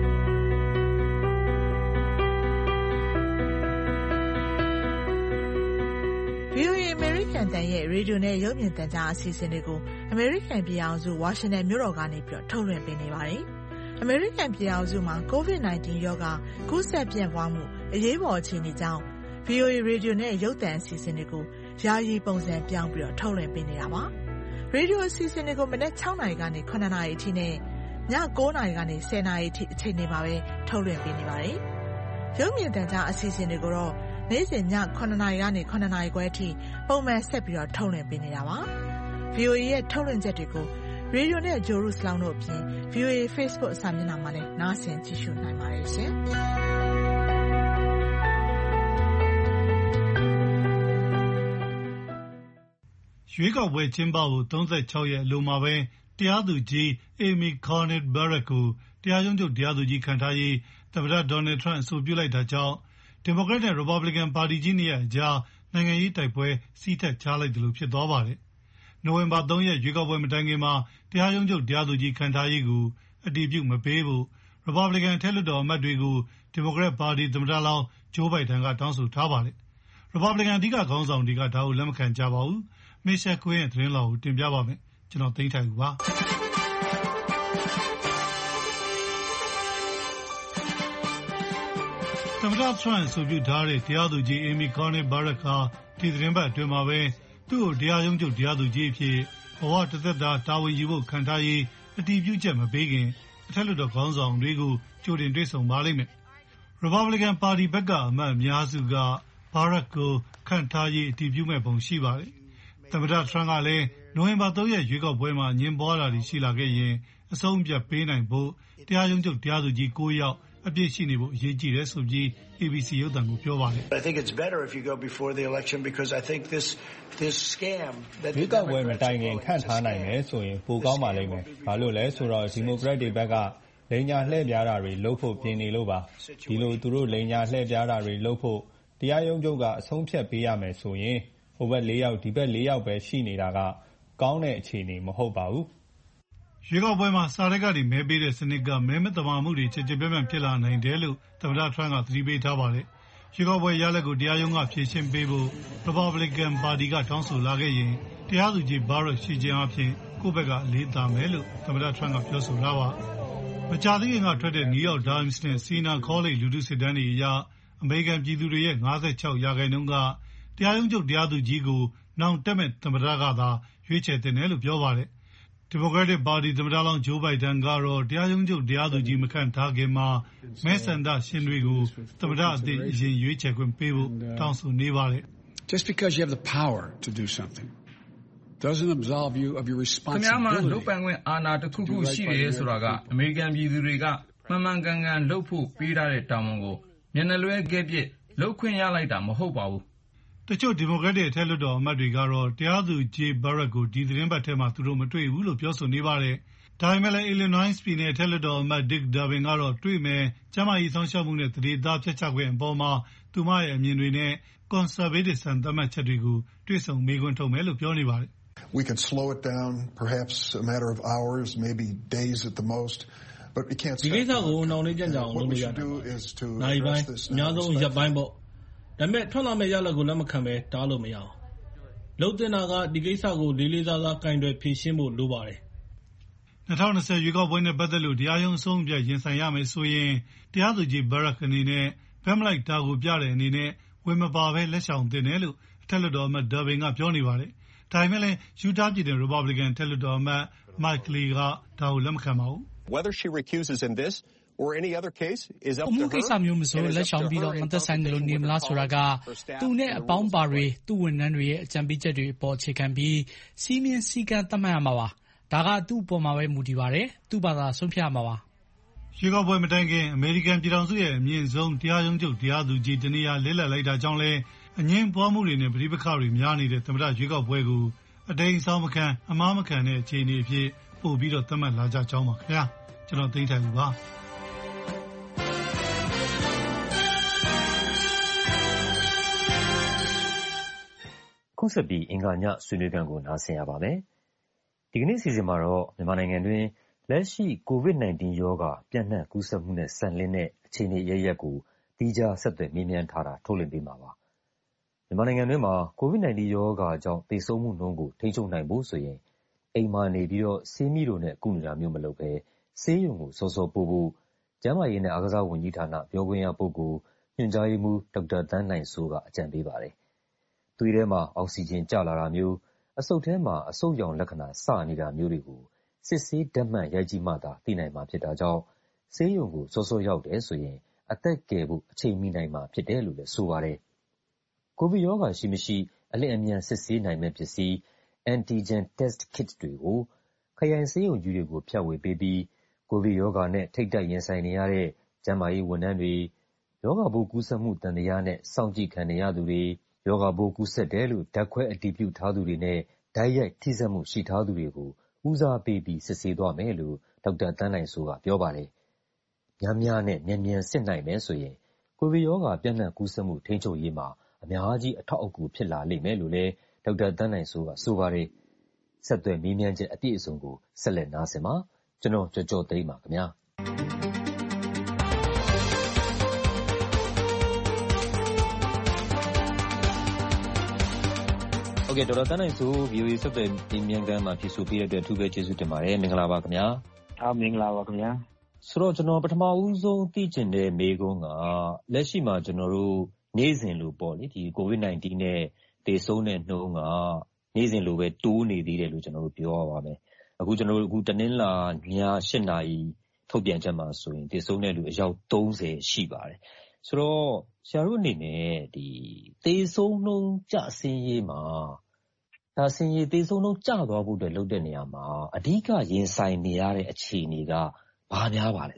ဗွီအိုအေ အမေရိကန်တန်ရဲ့ရေဒီယိုနဲ့ရုပ်မြင်သံကြားအစီအစဉ်တွေကိုအမေရိကန်ပြည်ထောင်စုဝါရှင်တန်မြို့တော်ကနေပြီးတော့ထုတ်လွှင့်ပေးနေပါတယ်။အမေရိကန်ပြည်ထောင်စုမှာကိုဗစ် ၁၉ ရောဂါကူးစက်ပြန့်ပွားမှုအရေးပေါ်အခြေအနေကြောင့် ဗွီအိုအေ ရေဒီယိုနဲ့ရုပ်သံအစီအစဉ်တွေကိုယာယီပုံစံပြောင်းပြီးတော့ထုတ်လွှင့်ပေးနေတာပါ။ရေဒီယိုအစီအစဉ်တွေကိုမနက် ၆ နာရီကနေ ၇ နာရီအထိနဲ့ည ၉ နာရီကနေ ၁၀ နာရီအထိအချိန်တွေမှာပဲထုတ်လွှင့်ပေးနေပါတယ်။ရုပ်မြင်သံကြားအစီအစဉ်တွေကိုတော့နေ့စဉ်ည ၇ နာရီကနေ ၇ နာရီခွဲအထိပုံမှန်ဆက်ပြီးတော့ထုတ်လွှင့်ပေးနေတာပါ။ ဗွီအိုအေရဲ့ထုတ်လွှင့်ချက်တွေကိုရေဒီယိုနဲ့ဂျိုရုစလောင်းတို့အပြင် ဗွီအိုအေ Facebook အစာမျက်နှာမှာလည်းနားဆင်ကြည့်ရှုနိုင်ပါတယ်ရှင်။ရွေးကောက်ပွဲကျင်းပဖို့သုံးဆယ့်ခြောက်ရက်အလိုမှာပဲတရားသူကြီး Amy Coney Barrett ကိုတရားရုံးချုပ်တရားသူကြီးခန့်ထားရေးသမ္မတ Donald Trump အဆိုပြုလိုက်တာကြောင့်ဒီမိုကရက်နဲ့ရီပတ်ဘလစ်ကန်ပါတီကြီးနှစ်ရပ်အကြားနိုင်ငံရေးတိုက်ပွဲစီးထက်ခြားလိုက်သလိုဖြစ်သွားပါတယ်။နိုဝင်ဘာ သုံး ရက်ရွေးကောက်ပွဲမတိုင်ခင်မှာတရားရုံးချုပ်တရားသူကြီးခန့်ထားရေးကိုအတည်ပြုမပေးဖို့ရီပတ်ဘလစ်ကန်အထက်လွှတ်တော်အမတ်တွေကိုဒီမိုကရက်ပါတီသမ္မတလောင်းဂျိုးဘိုင်ဒန်ကတောင်းဆိုထားပါတယ်။ရီပတ်ဘလစ်ကန်အဓိကခေါင်းဆောင်တွေကဒါကိုလက်မခံကြပါဘူး။မစ်ရှယ်ကွင်းရဲ့သတင်းလွှာကိုတင်ပြပါမယ်။ကျွန်တော်သိန်းထိုက်ဦးပါ။သမ္မတ Trump ဆိုပြုထားတဲ့တရားသူကြီး Amy Coney Barrett ဟာဒီသတင်းပတ်အတွင်းမှာပဲသူ့ကိုတရားရုံးချုပ်တရားသူကြီးအဖြစ်ဘဝတစ်သက်တာတာဝန်ယူဖို့ခန့်ထားရေးအတည်ပြုချက်မပေးခင်အထက်လွှတ်တော်ခေါင်းဆောင်တွေကိုကြိုတင်တွေ့ဆုံပါလိမ့်မယ်။ Republican ပါတီဘက်ကအမတ်အများစုက Barrett ကိုခန့်ထားရေးအတည်ပြုမဲ့ပုံရှိပါတယ်။သမ္မတ Trump ကလည်းနိုဝင်ဘာ သုံး ရက်ရွေးကောက်ပွဲမှာအငြင်းပွားတာတွေရှိလာခဲ့ရင်အဆုံးအဖြတ်ပေးနိုင်ဖို့တရားရုံးချုပ်တရားသူကြီး ၉ ယောက်အပြည့်ရှိနေဖို့အရေးကြီးတယ်ဆိုပြီး A B C ရုပ်သံကိုပြောပါတယ်။ I think it's better if you go before the election because I think this this scam that ရွေးကောက်ပွဲမတိုင်ခင်ခန့်ထားနိုင်မယ်ဆိုရင်ပိုကောင်းပါလိမ့်မယ်။ဘာလို့လဲဆိုတော့ဒီမိုကရက်တွေဘက်ကလိမ်ညာလှည့်ပြားတာတွေလုပ်ဖို့ပြင်နေလို့ပါ။ဒီလိုသူတို့လိမ်ညာလှည့်ပြားတာတွေလုပ်ဖို့တရားရုံးချုပ်ကအဆုံးဖြတ်ပေးရမယ်ဆိုရင်ဟိုဘက်လေးယောက်ဒီဘက်လေးယောက်ပဲရှိနေတာကကောင်းတဲ့အခြေအနေမဟုတ်ပါဘူး။ရွေးကောက်ပွဲမှာစာရက်ကနေမဲပေးတဲ့စနစ်ကမဲမသမာမှုတွေချေချေပြန့်ပြန့်ဖြစ်လာနိုင်တယ်လို့သမ္မတထရန့်ကသတိပေးထားပါတယ်။ရွေးကောက်ပွဲရလဒ်ကိုတရားရုံးကဖြေရှင်းပေးဖို့ Republican ပါတီကတောင်းဆိုလာခဲ့ရင်တရားသူကြီး Barrett ရှိခြင်းအပြင်ကိုယ့်ဘက်ကအလေးသာမယ်လို့သမ္မတထရန့်ကပြောဆိုထားပါမကြာသေးခင်ကထွက်တဲ့ New York Times နဲ့ Siena College လူထုစစ်တမ်းတွေအရအမေရိကန်ပြည်သူတွေရဲ့၅၆ရာခိုင်နှုန်းကတရားရုံးချုပ်တရားသူကြီးကိုနောင်တက်မဲ့သမ္မတကသာရွေးချယ်တင်တယ်လို့ပြောပါတယ်။ Democratic ပါတီသမ္မတလောင်း Joe Biden ကတော့တရားရုံးချုပ်တရားသူကြီးမခန့်ထားခင်မှာမဲဆန္ဒရှင်တွေကိုသမ္မတအသစ်အရင်ရွေးချယ်ခွင့်ပေးဖို့တောင်းဆိုနေပါတယ်။ Just because you have the power to do something doesn't absolve you of your responsibility. ခင်ဗျားမှာလုပ်ပိုင်ခွင့်အာဏာတစ်ခုခုရှိတယ်ဆိုတာကအမေရိကန်ပြည်သူတွေကမှန်မှန်ကန်ကန်လုပ်ဖို့ပေးထားတဲ့တာဝန်ကိုမျက်နှာလွှဲခဲ့ပြစ်လုပ်ခွင့်ရလိုက်တာမဟုတ်ပါဘူး။တချို့ဒီမိုကရက်တစ်အထက်လွှတ်တော်အမတ်တွေကတော့တရားသူကြီး Barrett ကိုဒီသတင်းပတ်ထဲမှာသူတို့မတွေ့ဘူးလို့ပြောဆိုနေပါတယ်။ဒါပေမဲ့လည်း Illinois ပြည်နယ်အထက်လွှတ်တော်အမတ် Dick Durbin ကတော့တွေ့မယ်ကျန်းမာရေးဆောင်ရှောက်မှုနဲ့သတိသားဖျက်ချခွင့်အပေါ်မှာသူမရဲ့အမြင်တွေနဲ့ conservative ဆန်သတ်မှတ်ချက်တွေကိုတွေ့ဆုံမေးခွန်းထုတ်မယ်လို့ပြောနေပါတယ်။ We can slow it down, perhaps a matter of hours, maybe days at the most, but we can't. ဒီကိစ္စကိုနှောင့်နှေးကြန့်ကြာအောင်လုပ်လို့ရတယ်။နိုင်ပိုင်းအများဆုံးရပ်ပိုင်းပေါ့။ဒါပေမဲ့ထွက်လာမယ့်ရလဒ်ကိုလက်မခံဘဲတားလို့မရအောင်။လုပ်တင်တာကဒီကိစ္စကိုလေးလေးစားစားကင်တွယ်ဖြေရှင်းဖို့လိုပါတယ်။၂၀၂၀ရွေးကောက်ပွဲနဲ့ပတ်သက်လို့တရားရုံးအဆုံးအဖြတ်ရင်ဆိုင်ရမယ်ဆိုရင်တရားသူကြီး Barrett အနေနဲ့ဘက်မလိုက်တာကိုပြတဲ့အနေနဲ့ဝင်မပါဘဲလက်ရှောင်တင်တယ်လို့အထက်လွှတ်တော်အမတ် Durbin ကပြောနေပါတယ်။ဒါပေမဲ့လည်း Utah ပြည်နယ် Republican အထက်လွှတ်တော်အမတ် Mike Lee ကဒါကိုလက်မခံပါဘူး။ Whether she recuses in this or any other case is up to her. အမှုကိစ္စမျိုးမဆိုလက်ရှောင်ပြီးတော့မသက်ဆိုင်တယ်လို့နေမလားဆိုတာကသူနဲ့အပေါင်းပါတွေသူ့ဝန်ထမ်းတွေရဲ့အကြံပေးချက်တွေအပေါ်အခြေခံပြီးစီးမြင်စည်းကမ်းသတ်မှတ်ရမှာပါ။ဒါကသူ့အပေါ်မှာပဲမူတည်ပါတယ်။သူ့ဘာသာဆုံးဖြတ်ရမှာပါ။ရွေးကောက်ပွဲမတိုင်ခင်အမေရိကန်ပြည်ထောင်စုရဲ့အမြင့်ဆုံးတရားရုံးချုပ်တရားသူကြီးတနေရာလစ်လပ်လိုက်တာကြောင့်လဲအငြင်းပွားမှုတွေနဲ့ပဋိပက္ခတွေများနေတဲ့သမ္မတရွေးကောက်ပွဲကိုအတိမ်အဆောင်မခံအမားမခံတဲ့အခြေအနေအဖြစ်ပို့ပြီးတော့သတ်မှတ်လာကြကြောင်းပါခင်ဗျာကျွန်တော်သိမ်းထိုင်ဘူးပါခုဆက်ပြီးအင်္ဂါညဆွေးနွေးခန်းကိုနားဆင်ရပါမယ်ဒီကနေ့စီစဉ်မှာတော့မြန်မာနိုင်ငံတွင်လက်ရှိ ကိုဗစ် ၁၉ ရောဂါပြန့်နှံ့ကူးစက်မှုနဲ့ဆက်လင်းတဲ့အခြေအနေအရရက်ကိုသီးခြားဆက်သွယ်မေးမြန်းထားတာထုတ်လွှင့်ပေးမှာပါမြန်မာနိုင်ငံတွင်းမှာကိုဗစ် ၁၉ ရောဂါကြောင့်သေဆုံးမှုနှုန်းကိုထိန်းချုပ်နိုင်ဖို့ဆိုရင်အိမ်မှာနေပြီးတော့ဆေးမြီးတိုနဲ့ကုနေတာမျိုးမလုပ်ဘဲဆေးရုံကိုစောစောပို့ဖို့ကျန်းမာရေးနဲ့အားကစားဝန်ကြီးဌာနပြောခွင့်ရပုဂ္ဂိုလ်ညွှန်ကြားရေးမှူးဒေါက်တာသန်းနိုင်စိုးကအကြံပေးပါတယ်။သွေးထဲမှာအောက်ဆီဂျင်ကျလာတာမျိုးအဆုတ်ထဲမှာအဆုတ်ရောင်လက္ခဏာစနေတာမျိုးတွေကိုစစ်ဆေးဓာတ်မှန်ရိုက်ကြည့်မှသာသိနိုင်မှာဖြစ်တာကြောင့်ဆေးရုံကိုစောစောရောက်တယ်ဆိုရင်အသက်ကယ်ဖို့အချိန်မီနိုင်မှာဖြစ်တယ်လို့လည်းဆိုပါတယ်။ကိုဗစ်ရောဂါရှိမရှိအလျင်အမြန်စစ်ဆေးနိုင်မယ့်ပစ္စည်း antigen test kit တွေကိုခရိုင်ဆေးရုံကြီးတွေကိုဖြန့်ဝေပေးပြီးကိုဗစ်ရောဂါနဲ့ထိပ်တိုက်ရင်ဆိုင်နေရတဲ့ကျန်းမာရေးဝန်ထမ်းတွေရောဂါပိုးကူးစက်မှုသံသယနဲ့စောင့်ကြည့်ခံနေရသူတွေရောဂါပိုးကူးစက်တယ်လို့ဓာတ်ခွဲအတည်ပြုထားသူတွေနဲ့တိုက်ရိုက်ထိစပ်မှုရှိထားသူတွေကိုဦးစားပေးပြီးစစ်ဆေးသွားမယ်လို့ဒေါက်တာသန်းနိုင်စိုးကပြောပါတယ်။များများနဲ့မြန်မြန်စစ်နိုင်မယ်ဆိုရင်ကိုဗစ်ရောဂါပြန့်နှံ့ကူးစက်မှုထိန်းချုပ်ရေးမှာအများကြီးအထောက်အကူဖြစ်လာလိမ့်မယ်လို့လည်းဒေါက်တာသန်းနိုင်စိုးကဆိုပါတယ်။ဆက်သွယ်မေးမြန်းချက်အပြည့်အစုံကိုဆက်လက်နားဆင်ပါ။ကျွန်တော်ကျော်ကျော်သိန်းပါခင်ဗျာ။ဟုတ်ကဲ့ဒေါက်တာသန်းနိုင်စိုး ဗီအိုအေ ဆက်သွယ်မေးမြန်းခန်းမှာဖြေဆိုပေးတဲ့အတွက်အထူးပဲကျေးဇူးတင်ပါတယ်မင်္ဂလာပါခင်ဗျာဟုတ်မင်္ဂလာပါခင်ဗျာဆိုတော့ကျွန်တော်ပထမဦးဆုံးသိချင်တဲ့မေးခွန်းကလက်ရှိမှာကျွန်တော်တို့နေ့စဉ်လိုပေါ့လေဒီကိုဗစ် ၁၉ နဲ့သေဆုံးတဲ့နှုန်းကနေ့စဉ်လိုပဲတိုးနေသေးတယ်လို့ကျွန်တော်တို့ပြောရပါမယ်အခုကျွန်တော်တို့အခုတနင်္လာည၈နာရီထုတ်ပြန်ချက်မှာဆိုရင်သေဆုံးတဲ့လူအယောက်၃၀ရှိပါတယ်ဆိုတော့ဆရာတို့အနေနဲ့ဒီသေဆုံးနှုန်းကျဆင်းရေးမှာဒါဆင်းရေးသေဆုံးနှုန်းကျသွားဖို့အတွက်လုပ်တဲ့နေရာမှာအဓိကရင်ဆိုင်နေရတဲ့အခြေအနေကဘာများပါလဲဆရာ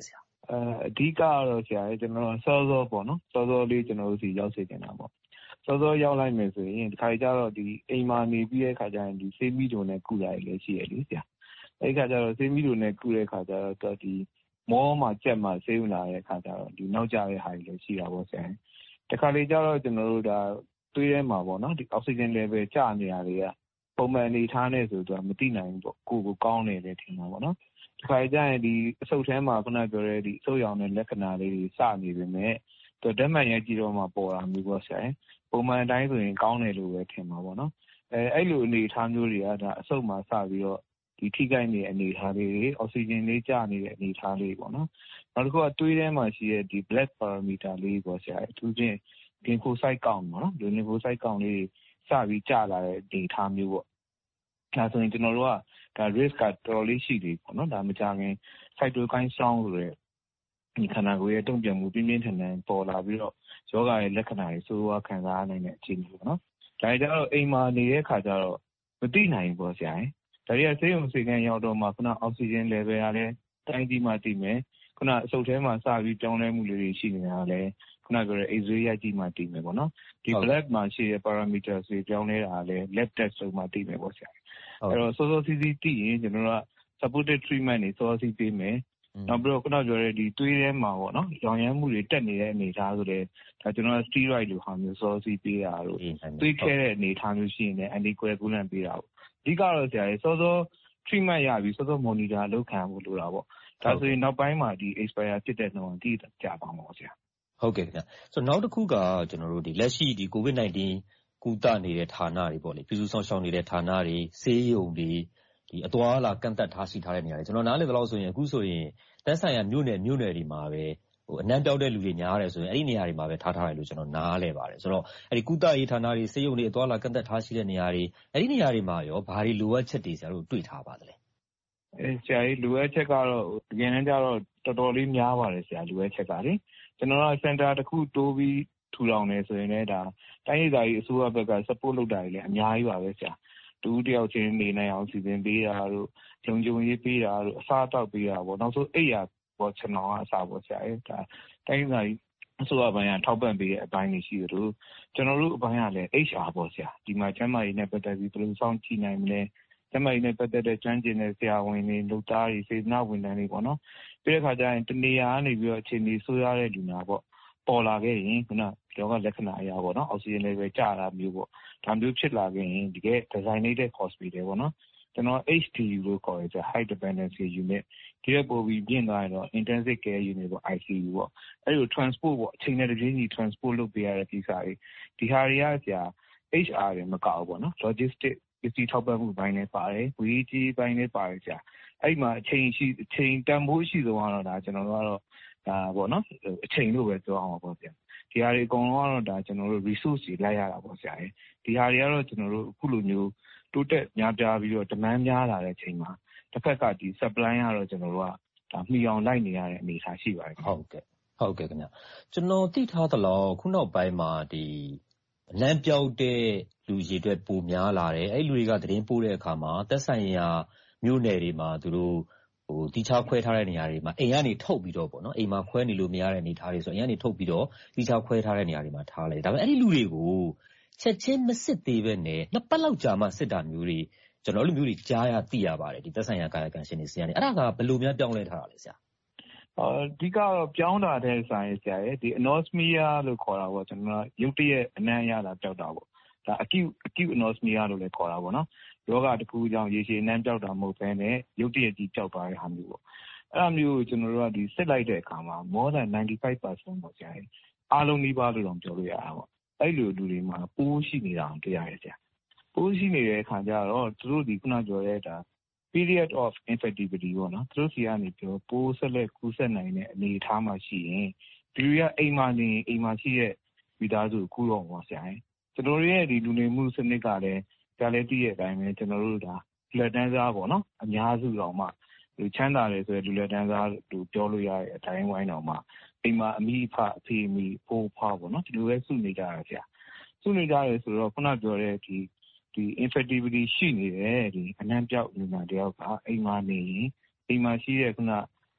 အဓိကကတော့ဆရာရဲ့ကျွန်တော်စောစောပေါ့နော်စောစောလေးကျွန်တော်တို့စီရောက်စေချင်တာပေါ့စောစောရောက်လိုက်မယ်ဆိုရင်ဒီခါကျတော့ဒီအိမ်မှာနေပြီးတဲ့ခါကျရင်ဒီဆေးမီးတုံနဲ့ကုရရလည်းရှိရလေဆရာအဲ့ဒီခါကျတော့ဆေးမီးတုံနဲ့ကုတဲ့ခါကျတော့ဒီမောမှာကြက်မှာဆေးဝင်လာတဲ့ခါကျတော့ဒီနောက်ကျတဲ့ဟာတွေလည်းရှိတာပေါ့ဆရာတခါလေကျတော့ကျွန်တော်တို့ဒါသွေးထဲမှာပေါ့နော်ဒီအောက်ဆီဂျင် level ကျနေတာတွေကပုံမှန်အနေထားနဲ့ဆိုတော့မသိနိုင်ဘူးပေါ့ကိုယ်ကိုကောင်းနေတယ်ထင်တာပေါ့နော်ဒီခါကျရင်ဒီအဆုတ်ထဲမှာခုနပြောတဲ့ဒီအဆုတ်ရောင်တဲ့လက္ခဏာလေးတွေစနေပေမဲ့သူဓာတ်မှန်ရဲ့ကြည့်တော့မှပေါ်တာမျိုးပေါ့ဆရာပုံမှန်အတိုင်းဆိုရင်ကောင်းတယ်လို့ပဲထင်ပါပေါ့နော်အဲအဲ့လိုအနေထားမျိုးတွေကဒါအဆုတ်မှာစပြီးတော့ဒီထိခိုက်နေတဲ့အနေထားလေးတွေအောက်ဆီဂျင်လေးကျနေတဲ့အနေထားလေးပေါ့နော်နောက်တစ်ခုကသွေးထဲမှာရှိတဲ့ဒီ blood parameter လေးပေါ့ဆရာအထူးဖြင့် lymphocyte count ပေါ့နော်ဒီ lymphocyte count လေးစပြီးကျလာတဲ့အနေထားမျိုးပေါ့ဒါဆိုရင်ကျွန်တော်တို့ကဒါ risk ကတော်တော်လေးရှိသေးပေါ့နော်ဒါမကြခင် cytokine storm ဆိုတဲ့ဒီခန္ဓာကိုယ်ရဲ့တုံ့ပြန်မှုပြင်းပြင်းထန်ထန်ပေါ်လာပြီးတော့ယောဂရဲ့လက္ခဏာတွေဆိုးဝါးခံစားနိုင်တဲ့အခြေအနေပေါ့နော်ဒါကြတော့အိမ်မှာနေတဲ့ခါကျတော့မသိနိုင်ဘူးပေါ့ဆရာဒါတွေကဆေးရုံဆေးခန်းရောက်တော့မှခုနအောက်ဆီဂျင် level ကလည်းတိုင်းပြီးမှသိမယ်ခုနအဆုတ်ထဲမှာစပြီးပြောင်းလဲမှုလေးတွေရှိနေတာလည်းခုနပြောတဲ့ X-ray ရိုက်ကြည့်မှသိမယ်ပေါ့နော်ဒီ blood မှာရှိတဲ့ parameter တွေပြောင်းလဲတာလည်း lab test လုပ်မှသိမယ်ပေါ့ဆရာအဲ့တော့စောစောစီးစီးသိရင်ကျွန်တော်တို့က supportive treatment တွေစောစောစီးပေးမယ်နောက်ပြီးတော့ခုနပြောတဲ့ဒီသွေးထဲမှာပေါ့နော်ရောင်ရမ်းမှုတွေတက်နေတဲ့အနေအထားဆိုတဲ့ဒါကျွန်တော် steroid လိုဟာမျိုးစောစီးပေးတာတို့သွေးခဲတဲ့အနေအထားမျိုးရှိရင်လည်း anticoagulant ပေးတာပေါ့အဓိကတော့ဆရာရေစောစော treatment ရပြီးစောစော monitor လုပ်ခံဖို့လိုတာပေါ့ဒါဆိုရင်နောက်ပိုင်းမှာဒီ expire ဖြစ်တဲ့နှုန်းတိကျပါမှာပေါ့ဆရာဟုတ်ကဲ့ခင်ဗျဆိုတော့နောက်တစ်ခုကကျွန်တော်တို့ဒီလက်ရှိဒီ COVID nineteen ကုသနေတဲ့ဌာနတွေပေါ့လေပြည်သူ့ဆောင်ရှောက်နေတဲ့ဌာနတွေဆေးရုံတွေဒီအသွားအလာကန့်သက်ထားရှိထားတဲ့နေရာတွေကျွန်တော်နားလည်သလောက်ဆိုရင်အခုဆိုရင်သက်ဆိုင်ရာမြို့နယ်မြို့နယ်တွေမှာပဲဟိုအနံ့ပြောက်တဲ့လူတွေများတယ်ဆိုရင်အဲ့ဒီနေရာတွေမှာပဲထားထားတယ်လို့ကျွန်တော်နားလဲပါတယ်ဆိုတော့အဲ့ဒီကုသရေးဌာနတွေဆေးရုံတွေအသွားအလာကန့်သက်ထားရှိတဲ့နေရာတွေအဲ့ဒီနေရာတွေမှာရောဘာတွေလိုအပ်ချက်တွေဆရာတို့တွေ့ထားပါသလဲအဲဆရာကြီးလိုအပ်ချက်ကတော့ဒီကနေ့ကျတော့တော်တော်လေးများပါတယ်ဆရာလိုအပ်ချက်ကလေကျွန်တော်ကစင်တာတစ်ခုတိုးပြီးထူထောင်နေဆိုရင်လည်းဒါတိုင်းဒေသကြီးအစိုးရဘက်က support လုပ်တာတွေလည်းအများကြီးပါပဲဆရာတူတယောက်ချင်းနေနိုင်အောင်စီစဉ်ပေးတာတို့ဂျုံဂျုံရေးပေးတာတို့အစားအသောက်ပေးတာပေါ့နောက်ဆုံးအိပ်ရာပေါ့ကျွန်တော်ကအစားပေါ့ဆရာအဲဒါတိုင်းဒေသကြီးအစိုးရဘက်ကထောက်ပံ့ပေးတဲ့အပိုင်းတွေရှိသလိုကျွန်တော်တို့အပိုင်းကလည်း H R ပေါ့ဆရာဒီမှာကျန်းမာရေးနဲ့ပတ်သက်ပြီးဘယ်လိုစောင့်ကြည့်နိုင်မလဲကျန်းမာရေးနဲ့ပတ်သက်တဲ့ကျွမ်းကျင်တဲ့ဆရာဝန်တွေလူသားတွေစေတနာဝန်ထမ်းတွေပေါ့နော်ပြီးတဲ့အခါကျရင်တနေရာကနေပြီးတော့အခြေအနေဆိုးရတဲ့လူနာပေါ့ပေါ်လာခဲ့ရင်ခုနယောဂလက္ခဏာအရာပေါ့နော်အောက်ဆီဂျင် level ကျတာမျိုးပေါ့ဒါမျိုးဖြစ်လာခဲ့ရင်ဒီက designated hospital ပေါ့နော်ကျွန်တော် H D U လို့ခေါ်ရတဲ့ high dependency unit ဒီကပိုပြီးပြင်သွားရင်တော့ intensive care unit ပေါ့ I C U ပေါ့အဲ့လို transport ပေါ့အချိန်နဲ့တပြေးညီ transport လုပ်ပေးရတဲ့ကိစ္စတွေဒီဟာတွေကဆရာ H R တွေမကောက်ဘူးပေါ့နော် logistic ပစ္စည်းထောက်ပံ့မှုပိုင်းနဲ့ပါတယ်ဝေးကြီးပိုင်းနဲ့ပါတယ်ဆရာအဲ့မှာအချိန်ရှိအချိန်တန်ဖိုးရှိဆုံးကတော့ဒါကျွန်တော်တို့ကတော့ဒါပေါ့နော်အချိန်လို့ပဲပြောအောင်ပါပေါ့ဆရာဒီဟာတွေအကုန်လုံးကတော့ဒါကျွန်တော်တို့ resource တွေလိုက်ရတာပေါ့ဆရာဒီဟာတွေကတော့ကျွန်တော်တို့အခုလိုမျိုးတိုးတက်များပြားပြီးတော့ demand များလာတဲ့အချိန်မှာတစ်ဖက်ကဒီ supply ကတော့ကျွန်တော်တို့ကဒါမှီအောင်လိုက်နေရတဲ့အနေအထားရှိပါတယ်ဟုတ်ကဲ့ဟုတ်ကဲ့ခင်ဗျကျွန်တော်သိထားသလောက်ခုနောက်ပိုင်းမှာဒီအလံပြောက်တဲ့လူကြီးတွေပိုများလာတယ်အဲ့လူတွေကသတင်းပို့တဲ့အခါမှာသက်ဆိုင်ရာမြို့နယ်တွေမှာသူတို့ဟိုတီချာခွဲထားတဲ့နေရာတွေမှာအိမ်ကနေထုတ်ပြီးတော့ပေါ့နော်အိမ်မှာခွဲနေလို့မရတဲ့အနေထားတွေဆိုအိမ်ကနေထုတ်ပြီးတော့တီချာခွဲထားတဲ့နေရာတွေမှာထားလိုက်ဒါပေမဲ့အဲ့ဒီလူတွေကိုချက်ချင်းမစစ်သေးပဲနဲ့နှစ်ပတ်လောက်ကြာမှစစ်တာမျိုးတွေကျွန်တော်တို့မျိုးတွေကြားရသိရပါတယ်ဒီသက်ဆိုင်ရာကာယကံရှင်တွေစီကနေအဲ့ဒါကဘယ်လိုများပြောင်းလဲထားတာလဲဆရာအဓိကတော့ပြောင်းတာတဲ့ဆိုင်ဆရာရဲ့ဒီ anosmia လို့ခေါ်တာပေါ့ကျွန်တော်ရုပ်တရက်အနံ့ရတာပြောက်တာပေါ့ဒါ acute acute anosmia လို့လည်းခေါ်တာပေါ့နော်ယောဂတစ်ခုကြောင့်ရေရှည်အနံ့ပြောက်တာမဟုတ်ဘဲနဲ့ရုပ်တရက်ကြီးပြောက်သွားတဲ့ဟာမျိုးပေါ့အဲ့ဒါမျိုးကိုကျွန်တော်တို့ကဒီစစ်လိုက်တဲ့အခါမှာ more than ninety-five percent ပေါ့ဆရာရဲ့အားလုံးနှီးပါလို့တော့ပြောလို့ရတာပေါ့အဲ့လိုလူတွေမှာပိုးရှိနေတာအောင်တရားရဲ့ဆရာပိုးရှိနေတဲ့အခါကျတော့သူတို့ဒီခုနပြောတဲ့ဒါ period of infectivity ပေါ့နော်သူတို့စီကနေပြောပိုးဆက်လက်ကူးစက်နိုင်တဲ့အနေအထားမှာရှိရင်ဒီလူကအိမ်မှာနေအိမ်မှာရှိတဲ့မိသားစုကူတော့ပါဆရာကျွန်တော်ရဲ့ဒီလူနေမှုစနစ်ကလည်းကြားလဲသိတဲ့အတိုင်းပဲကျွန်တော်တို့ဒါလူလက်တန်းစားပေါ့နော်အများစုတော့မှလူချမ်းသာတယ်ဆိုရင်လူလက်တန်းစားသူပြောလို့ရတဲ့အတိုင်းဝိုင်းတော့မှအိမ်မှာအမိဖအဖေမိဖိုးဖွားပေါ့နော်ဒီလိုပဲစုနေကြရဆရာစုနေကြရဲဆိုတော့ခုနပြောတဲ့ဒီဒီ infectivity ရှိနေတယ်ဒီအနံ့ပြောက်လူနာတယောက်ကအိမ်မှာနေရင်အိမ်မှာရှိတဲ့ခုန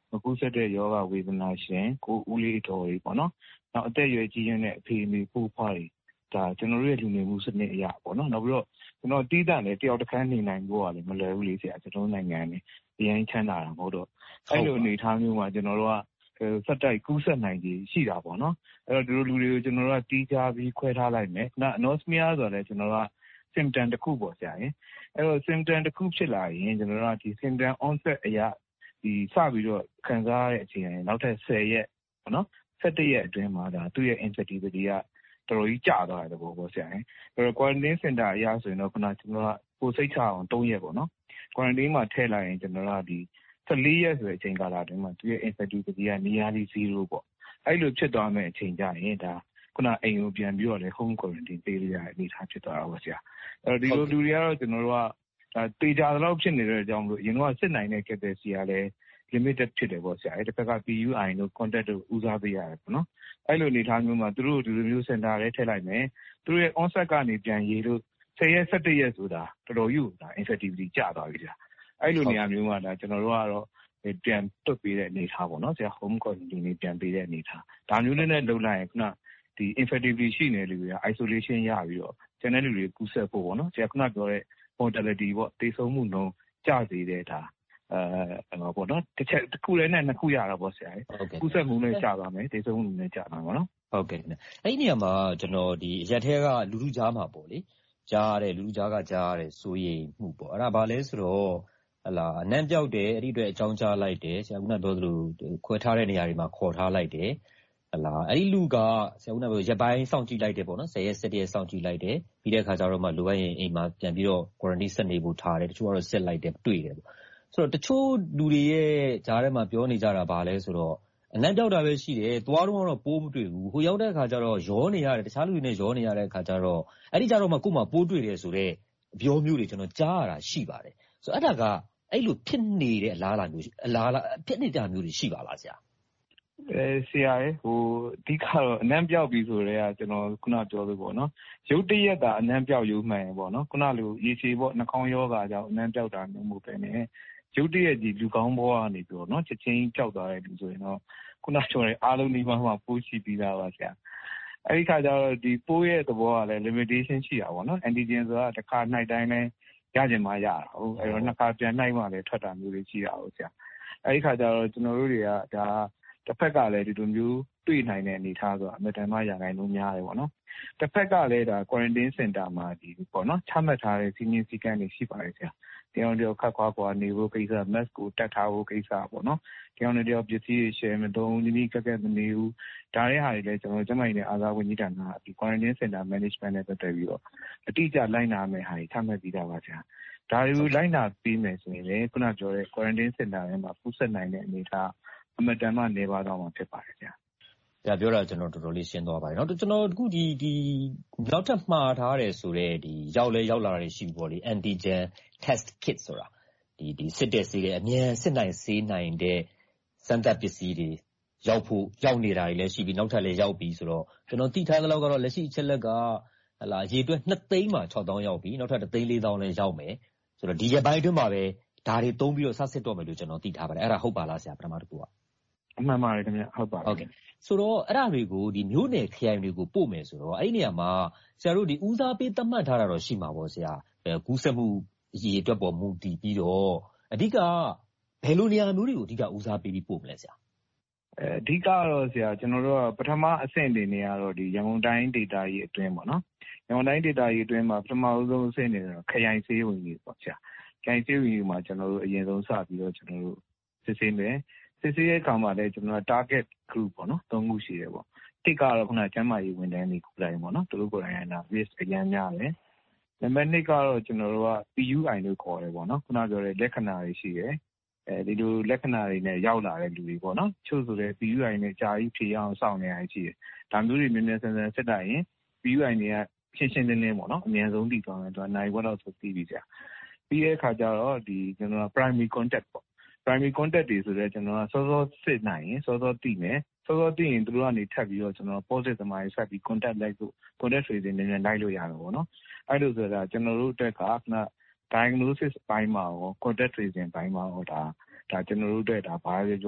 မကူးစက်တဲ့ယောဂဝေဒနာရှင်ကိုဦးလေးတော်တွေပေါ့နော်နောက်အသက်အရွယ်ကြီးရင်းတဲ့အဖေအမေဖိုးဖွားတွေဒါကျွန်တော်တို့ရဲ့လူနေမှုစနစ်အရာပေါ့နော်နောက်ပြီးတော့ကျွန်တော်တီးတန့်လည်းတယောက်တစ်ခန်းနေနိုင်ဖို့ကလည်းမလွယ်ဘူးလေဆရာကျွန်တော်နိုင်ငံနဲ့အရင်ချမ်းသာတာမဟုတ်တော့အဲ့လိုအနေထားမျိုးမှာကျွန်တော်တို့ကစက်တိုက်ကူးစက်နိုင်ကြီးရှိတာပေါ့နော်အဲ့တော့ဒီလိုလူတွေကိုကျွန်တော်တို့ကတီးခြားပြီးခွဲထားလိုက်မယ်နောက် anosmia ဆိုတော့ကျွန်တော်တို့က symptom တစ်ခုပေါ့ဆရာရင်အဲ့တော့ symptom တစ်ခုဖြစ်လာရင်ကျွန်တော်တို့ကဒီ symptom onset အရာဒီစပြီးတော့ခံစားရတဲ့အချိန်ရင်နောက်ထပ်ဆယ်ရက်ပေါ့နော်ဆယ်တစ်ရက်အတွင်းမှာဒါသူ့ရဲ့ infectivity ကတော်တော်ကြီးကျသွားတယ်ပေါ့ပေါ့ဆရာရင်အဲ့တော့ quarantine center အရာဆိုရင်တော့ခုနကျွန်တော်ကကိုစိတ်ချအောင်သုံးရက်ပေါ့နော် quarantine မှာထည့်လိုက်ရင်ကျွန်တော်ကဒီဆယ်လေးရက်ဆိုတဲ့အချိန်ကာလအတွင်းမှာသူ့ရဲ့ infectivity က nearly zero ပေါ့အဲ့လိုဖြစ်သွားမယ့်အချိန်ကျရင်ဒါခုနအိမ်ကိုပြန်ပြီးတော့လေ home quarantine ပေးရတဲ့အနေအထားဖြစ်သွားတာပေါ့ဆရာအဲ့တော့ဒီလိုလူတွေကတော့ကျွန်တော်တို့ကဒါတေချာတော့ဖြစ်နေတဲ့အကြောင်းလို့အရင်ကစစ်နိုင်တဲ့ capacity ကလည်း limited ဖြစ်တယ်ပေါ့ဆရာအဲ့တစ်ခါက P U I တို့ contact တို့ဦးစားပေးရတယ်ပေါ့နော်အဲ့လိုအနေထားမျိုးမှာသူတို့ဒီလိုမျိုးစင်တာလေးထည့်လိုက်မယ်သူတို့ရဲ့ onset ကနေပြန်ရေးလို့ဆယ်ရက်ဆယ်တစ်ရက်ဆိုတာတော်တော်ကြီးဒါ infectivity ကျသွားပြီဆရာအဲ့လိုနေရာမျိုးမှာဒါကျွန်တော်တို့ကတော့ပြန်တွတ်ပေးတဲ့အနေထားပေါ့နော်ဆရာ home quarantine လေးပြန်ပေးတဲ့အနေထားဒါမျိုးလေးနဲ့လုပ်လိုက်ရင်ခုနဒီ infectivity ရှိနေလူတွေက isolation ရပြီးတော့ကျန်တဲ့လူတွေကူးစက်ဖို့ပေါ့နော်ဆရာခုနပြောတဲ့ mortality ပေါ့သေဆုံးမှုနှုန်းကျစေတဲ့ဒါအဲပေါ့နော်တစ်ချက်တစ်ခုလည်းနဲ့နှစ်ခုရတာပေါ့ဆရာကူးစက်မှုနဲ့ကျသွားမယ်သေဆုံးမှုနဲ့ကျသွားမှာပေါ့နော်ဟုတ်ကဲ့အဲ့ဒီနေရာမှာကျွန်တော်ဒီအရက်ထဲကလူလူကြားမှာပေါ့လေကြားရတယ်လူလူကြားကကြားရတယ်စိုးရိမ်မှုပေါ့အဲ့ဒါဘာလဲဆိုတော့ဟလာအနံ့ပြောက်တယ်အဲ့ဒီအတွက်အကြောင်းကြားလိုက်တယ်ဆရာကပြောသလိုခွဲထားတဲ့နေရာတွေမှာခေါ်ထားလိုက်တယ်ဟလာအဲ့ဒီလူကဆရာကပြောရက်ပိုင်းစောင့်ကြည့်လိုက်တယ်ပေါ့နော်ဆယ်ရက်ဆက်ရက်စောင့်ကြည့်လိုက်တယ်ပြီးတဲ့အခါကျတော့မှလိုအပ်ရင်အိမ်မှာပြန်ပြီးတော့ quarantine ဆက်နေဖို့ထားတယ်တချို့ကတော့ဆက်လိုက်တယ်တွေ့တယ်ပေါ့ဆိုတော့တချို့လူတွေရဲ့ကြားထဲမှာပြောနေကြတာဘာလဲဆိုတော့အနံ့ပြောက်တာပဲရှိတယ်သွားတော့တော့ပိုးမတွေ့ဘူးဟိုရောက်တဲ့အခါကျတော့ရောနေရတယ်တခြားလူတွေနဲ့ရောနေရတဲ့အခါကျတော့အဲ့ဒီကြတော့မှကို့မှာပိုးတွေ့တယ်ဆိုတော့အပြောမျိုးတွေကျွန်တော်ကြားရတာရှိပါတယ်ဆိုတော့အဲ့ဒါကအဲ့လိုဖြစ်နေတဲ့အလားအလာမျိုးအလားအလာဖြစ်နေတာမျိုးတွေရှိပါလားဆရာအဲဆရာရေဟိုအဓိကတော့အနံ့ပြောက်ပြီဆိုတော့ကျွန်တော်ခုနပြောလို့ပေါ့နော်ရုပ်တရက်တာအနံ့ပြောက်ရုံမှန်ပေါ့နော်ခုနလိုရေရှည်ပေါ့နှာခေါင်းယောဂါကြောင့်အနံ့ပြောက်တာမျိုးမဟုတ်ပဲねရုပ်တရက်ကြီးလူကောင်းဘောကနေပြောနော်ချက်ချင်းကြောက်သွားတဲ့လူဆိုရင်တော့ခုနပြောတဲ့အားလုံးဒီမှာမှပိုးရှိပြီးသားပါဆရာအဲ့ဒီခါကျတော့ဒီပိုးရဲ့သဘောကလည်း limitation ရှိတာပေါ့နော် antigen ဆိုတာတစ်ခါနှိုက်တိုင်းလဲရကျင်မှရတာဟုတ်အဲ့တော့နှစ်ခါပြန်နှိုက်မှလည်းထွက်တာမျိုးတွေရှိတာဟုတ်ဆရာအဲ့ဒီခါကျတော့ကျွန်တော်တို့တွေကဒါတစ်ဖက်ကလည်းဒီလိုမျိုးတွေ့နိုင်တဲ့အနေအထားဆိုတာအမြဲတမ်းရနိုင်လို့များတယ်ပေါ့နော်တစ်ဖက်ကလည်းဒါ quarantine center မှာဒီပေါ့နော်ချမှတ်ထားတဲ့စီမင်းစည်းကမ်းတွေရှိပါတယ်ဆရာတရားဝင်တော့ခက်ခွာခွာနေဖို့ကိစ္စ mask ကိုတက်ထားဖို့ကိစ္စပေါ့နော်တရားဝင်တော့ပစ္စည်းတွေ share မသုံးနီးနီးကက်ကက်မနေဘူးဒါတွေဟာတွေလည်းကျွန်တော်ကျမကြီးနဲ့အာသာဝန်ကြီးဌာနကဒီ quarantine center management နဲ့ပတ်သက်ပြီးတော့အတိအကျလိုက်နာမယ်ဟာတွေချမှတ်ပြီးသားပါဆရာဒါတွေကိုလိုက်နာပြီးမယ်ဆိုရင်လည်းခုနပြောတဲ့ quarantine center ထဲမှာကူးစက်နိုင်တဲ့အနေအထားအမတန်မှနေပါတော့မှာဖြစ်ပါတယ်ဗျာ။ဒါပြောတာကျွန်တော်တော်တော်လေးရှင်းသွားပါတယ်။နောက်ကျွန်တော်အခုဒီဒီနောက်ထပ်မှားထားတယ်ဆိုတော့ဒီရောက်လဲရောက်လာတာရှိပြီပေါ့လေ antigen test kit ဆိုတာဒီဒီစစ်တဲ့ဆေးတွေအမြန်စစ်နိုင်ဆေးနိုင်တဲ့စမ်းသပ်ပစ္စည်းတွေရောက်ဖို့ရောက်နေတာတွေလည်းရှိပြီနောက်ထပ်လည်းရောက်ပြီဆိုတော့ကျွန်တော်သိထားသလောက်ကတော့လက်ရှိအချက်လက်ကဟလာရေတွက်နှစ်သိန်းမှာခြောက်သောင်းရောက်ပြီနောက်ထပ်တစ်သိန်းလေးသောင်းလည်းရောက်မယ်ဆိုတော့ဒီရက်ပိုင်းအတွင်းမှာပဲဒါတွေသုံးပြီးတော့ဆက်စစ်တော့မယ်လို့ကျွန်တော်သိထားပါတယ်အဲ့ဒါဟုတ်ပါလားဆရာပထမတစ်ခုကအမှန်ပါတယ်ခင်ဗျဟုတ်ပါဟုတ်ကဲ့ဆိုတော့အဲ့ဒါတွေကိုဒီမျိုးနယ်ခရိုင်တွေကိုပို့မယ်ဆိုတော့အဲ့ဒီနေရာမှာဆရာတို့ဒီဦးစားပေးသတ်မှတ်ထားတာတော့ရှိမှာပေါ့ဆရာကူးစက်မှုအရေးအတွက်ပေါ်မူတည်ပြီးတော့အဓိကဘယ်လိုနေရာမျိုးတွေကိုအဓိကဦးစားပေးပြီးပို့မလဲဆရာအဲအဓိကတော့ဆရာကျွန်တော်တို့ကပထမအဆင့်တွေနေရတော့ဒီရန်ကုန်တိုင်းဒေသကြီးအတွင်းပေါ့နော်ရန်ကုန်တိုင်းဒေသကြီးအတွင်းမှာပထမဆုံးအဆင့်နေတော့ခရိုင်ဆေးဝင်ကြီးပေါ့ဆရာခရိုင်ဆေးဝင်ကြီးမှာကျွန်တော်တို့အရင်ဆုံးစပြီးတော့ကျွန်တော်တို့စစ်ဆေးမယ်စစ်ဆေးရဲ့အခါမှာလည်းကျွန်တော်တို့ target group ပေါ့နော်သုံးခုရှိတယ်ပေါ့တစ်ကတော့ခုနကျန်းမာရေးဝန်ထမ်းတွေကိုယ်တိုင်ပေါ့နော်သူတို့ကိုယ်တိုင်က risk အများများတယ်နံပါတ်နှစ်ကတော့ကျွန်တော်တို့က P U I လို့ခေါ်တယ်ပေါ့နော်ခုနပြောတဲ့လက္ခဏာတွေရှိတယ်အဲဒီလိုလက္ခဏာတွေနဲ့ရောက်လာတဲ့လူတွေပေါ့နော်ချို့ဆိုတဲ့ P U I နဲ့ကြာကြီးဖြေအောင်စောင့်နေရရှိတယ်ဒါမျိုးတွေမြင်မြင်ဆန်းဆန်းစစ်လိုက်ရင် P U I တွေကရှင်းရှင်းလင်းလင်းပေါ့နော်အများဆုံးတည်သွားတယ်သူကနိုင်ဘက်တော့ဆိုပြီးပြီကြာပြီးတဲ့အခါကျတော့ဒီကျွန်တော်က primary contact ပေါ့primary contact တွေဆိုတော့ကျွန်တော်ကစောစောစစ်နိုင်ရင်စောစောသိမယ်စောစောသိရင်သူတို့ကနေထပ်ပြီးတော့ကျွန်တော် positive သမားတွေဆက်ပြီး contact လိုက်ဖို့ contact tracing နည်းနည်းလိုက်လို့ရတယ်ပေါ့နော်အဲ့လိုဆိုတာကျွန်တော်တို့တက်ကခဏ diagnosis ဘိုင်းမှာရော contact tracing ဘိုင်းမှာရောဒါဒါကျွန်တော်တို့အတွက်ဒါဘာပဲပြော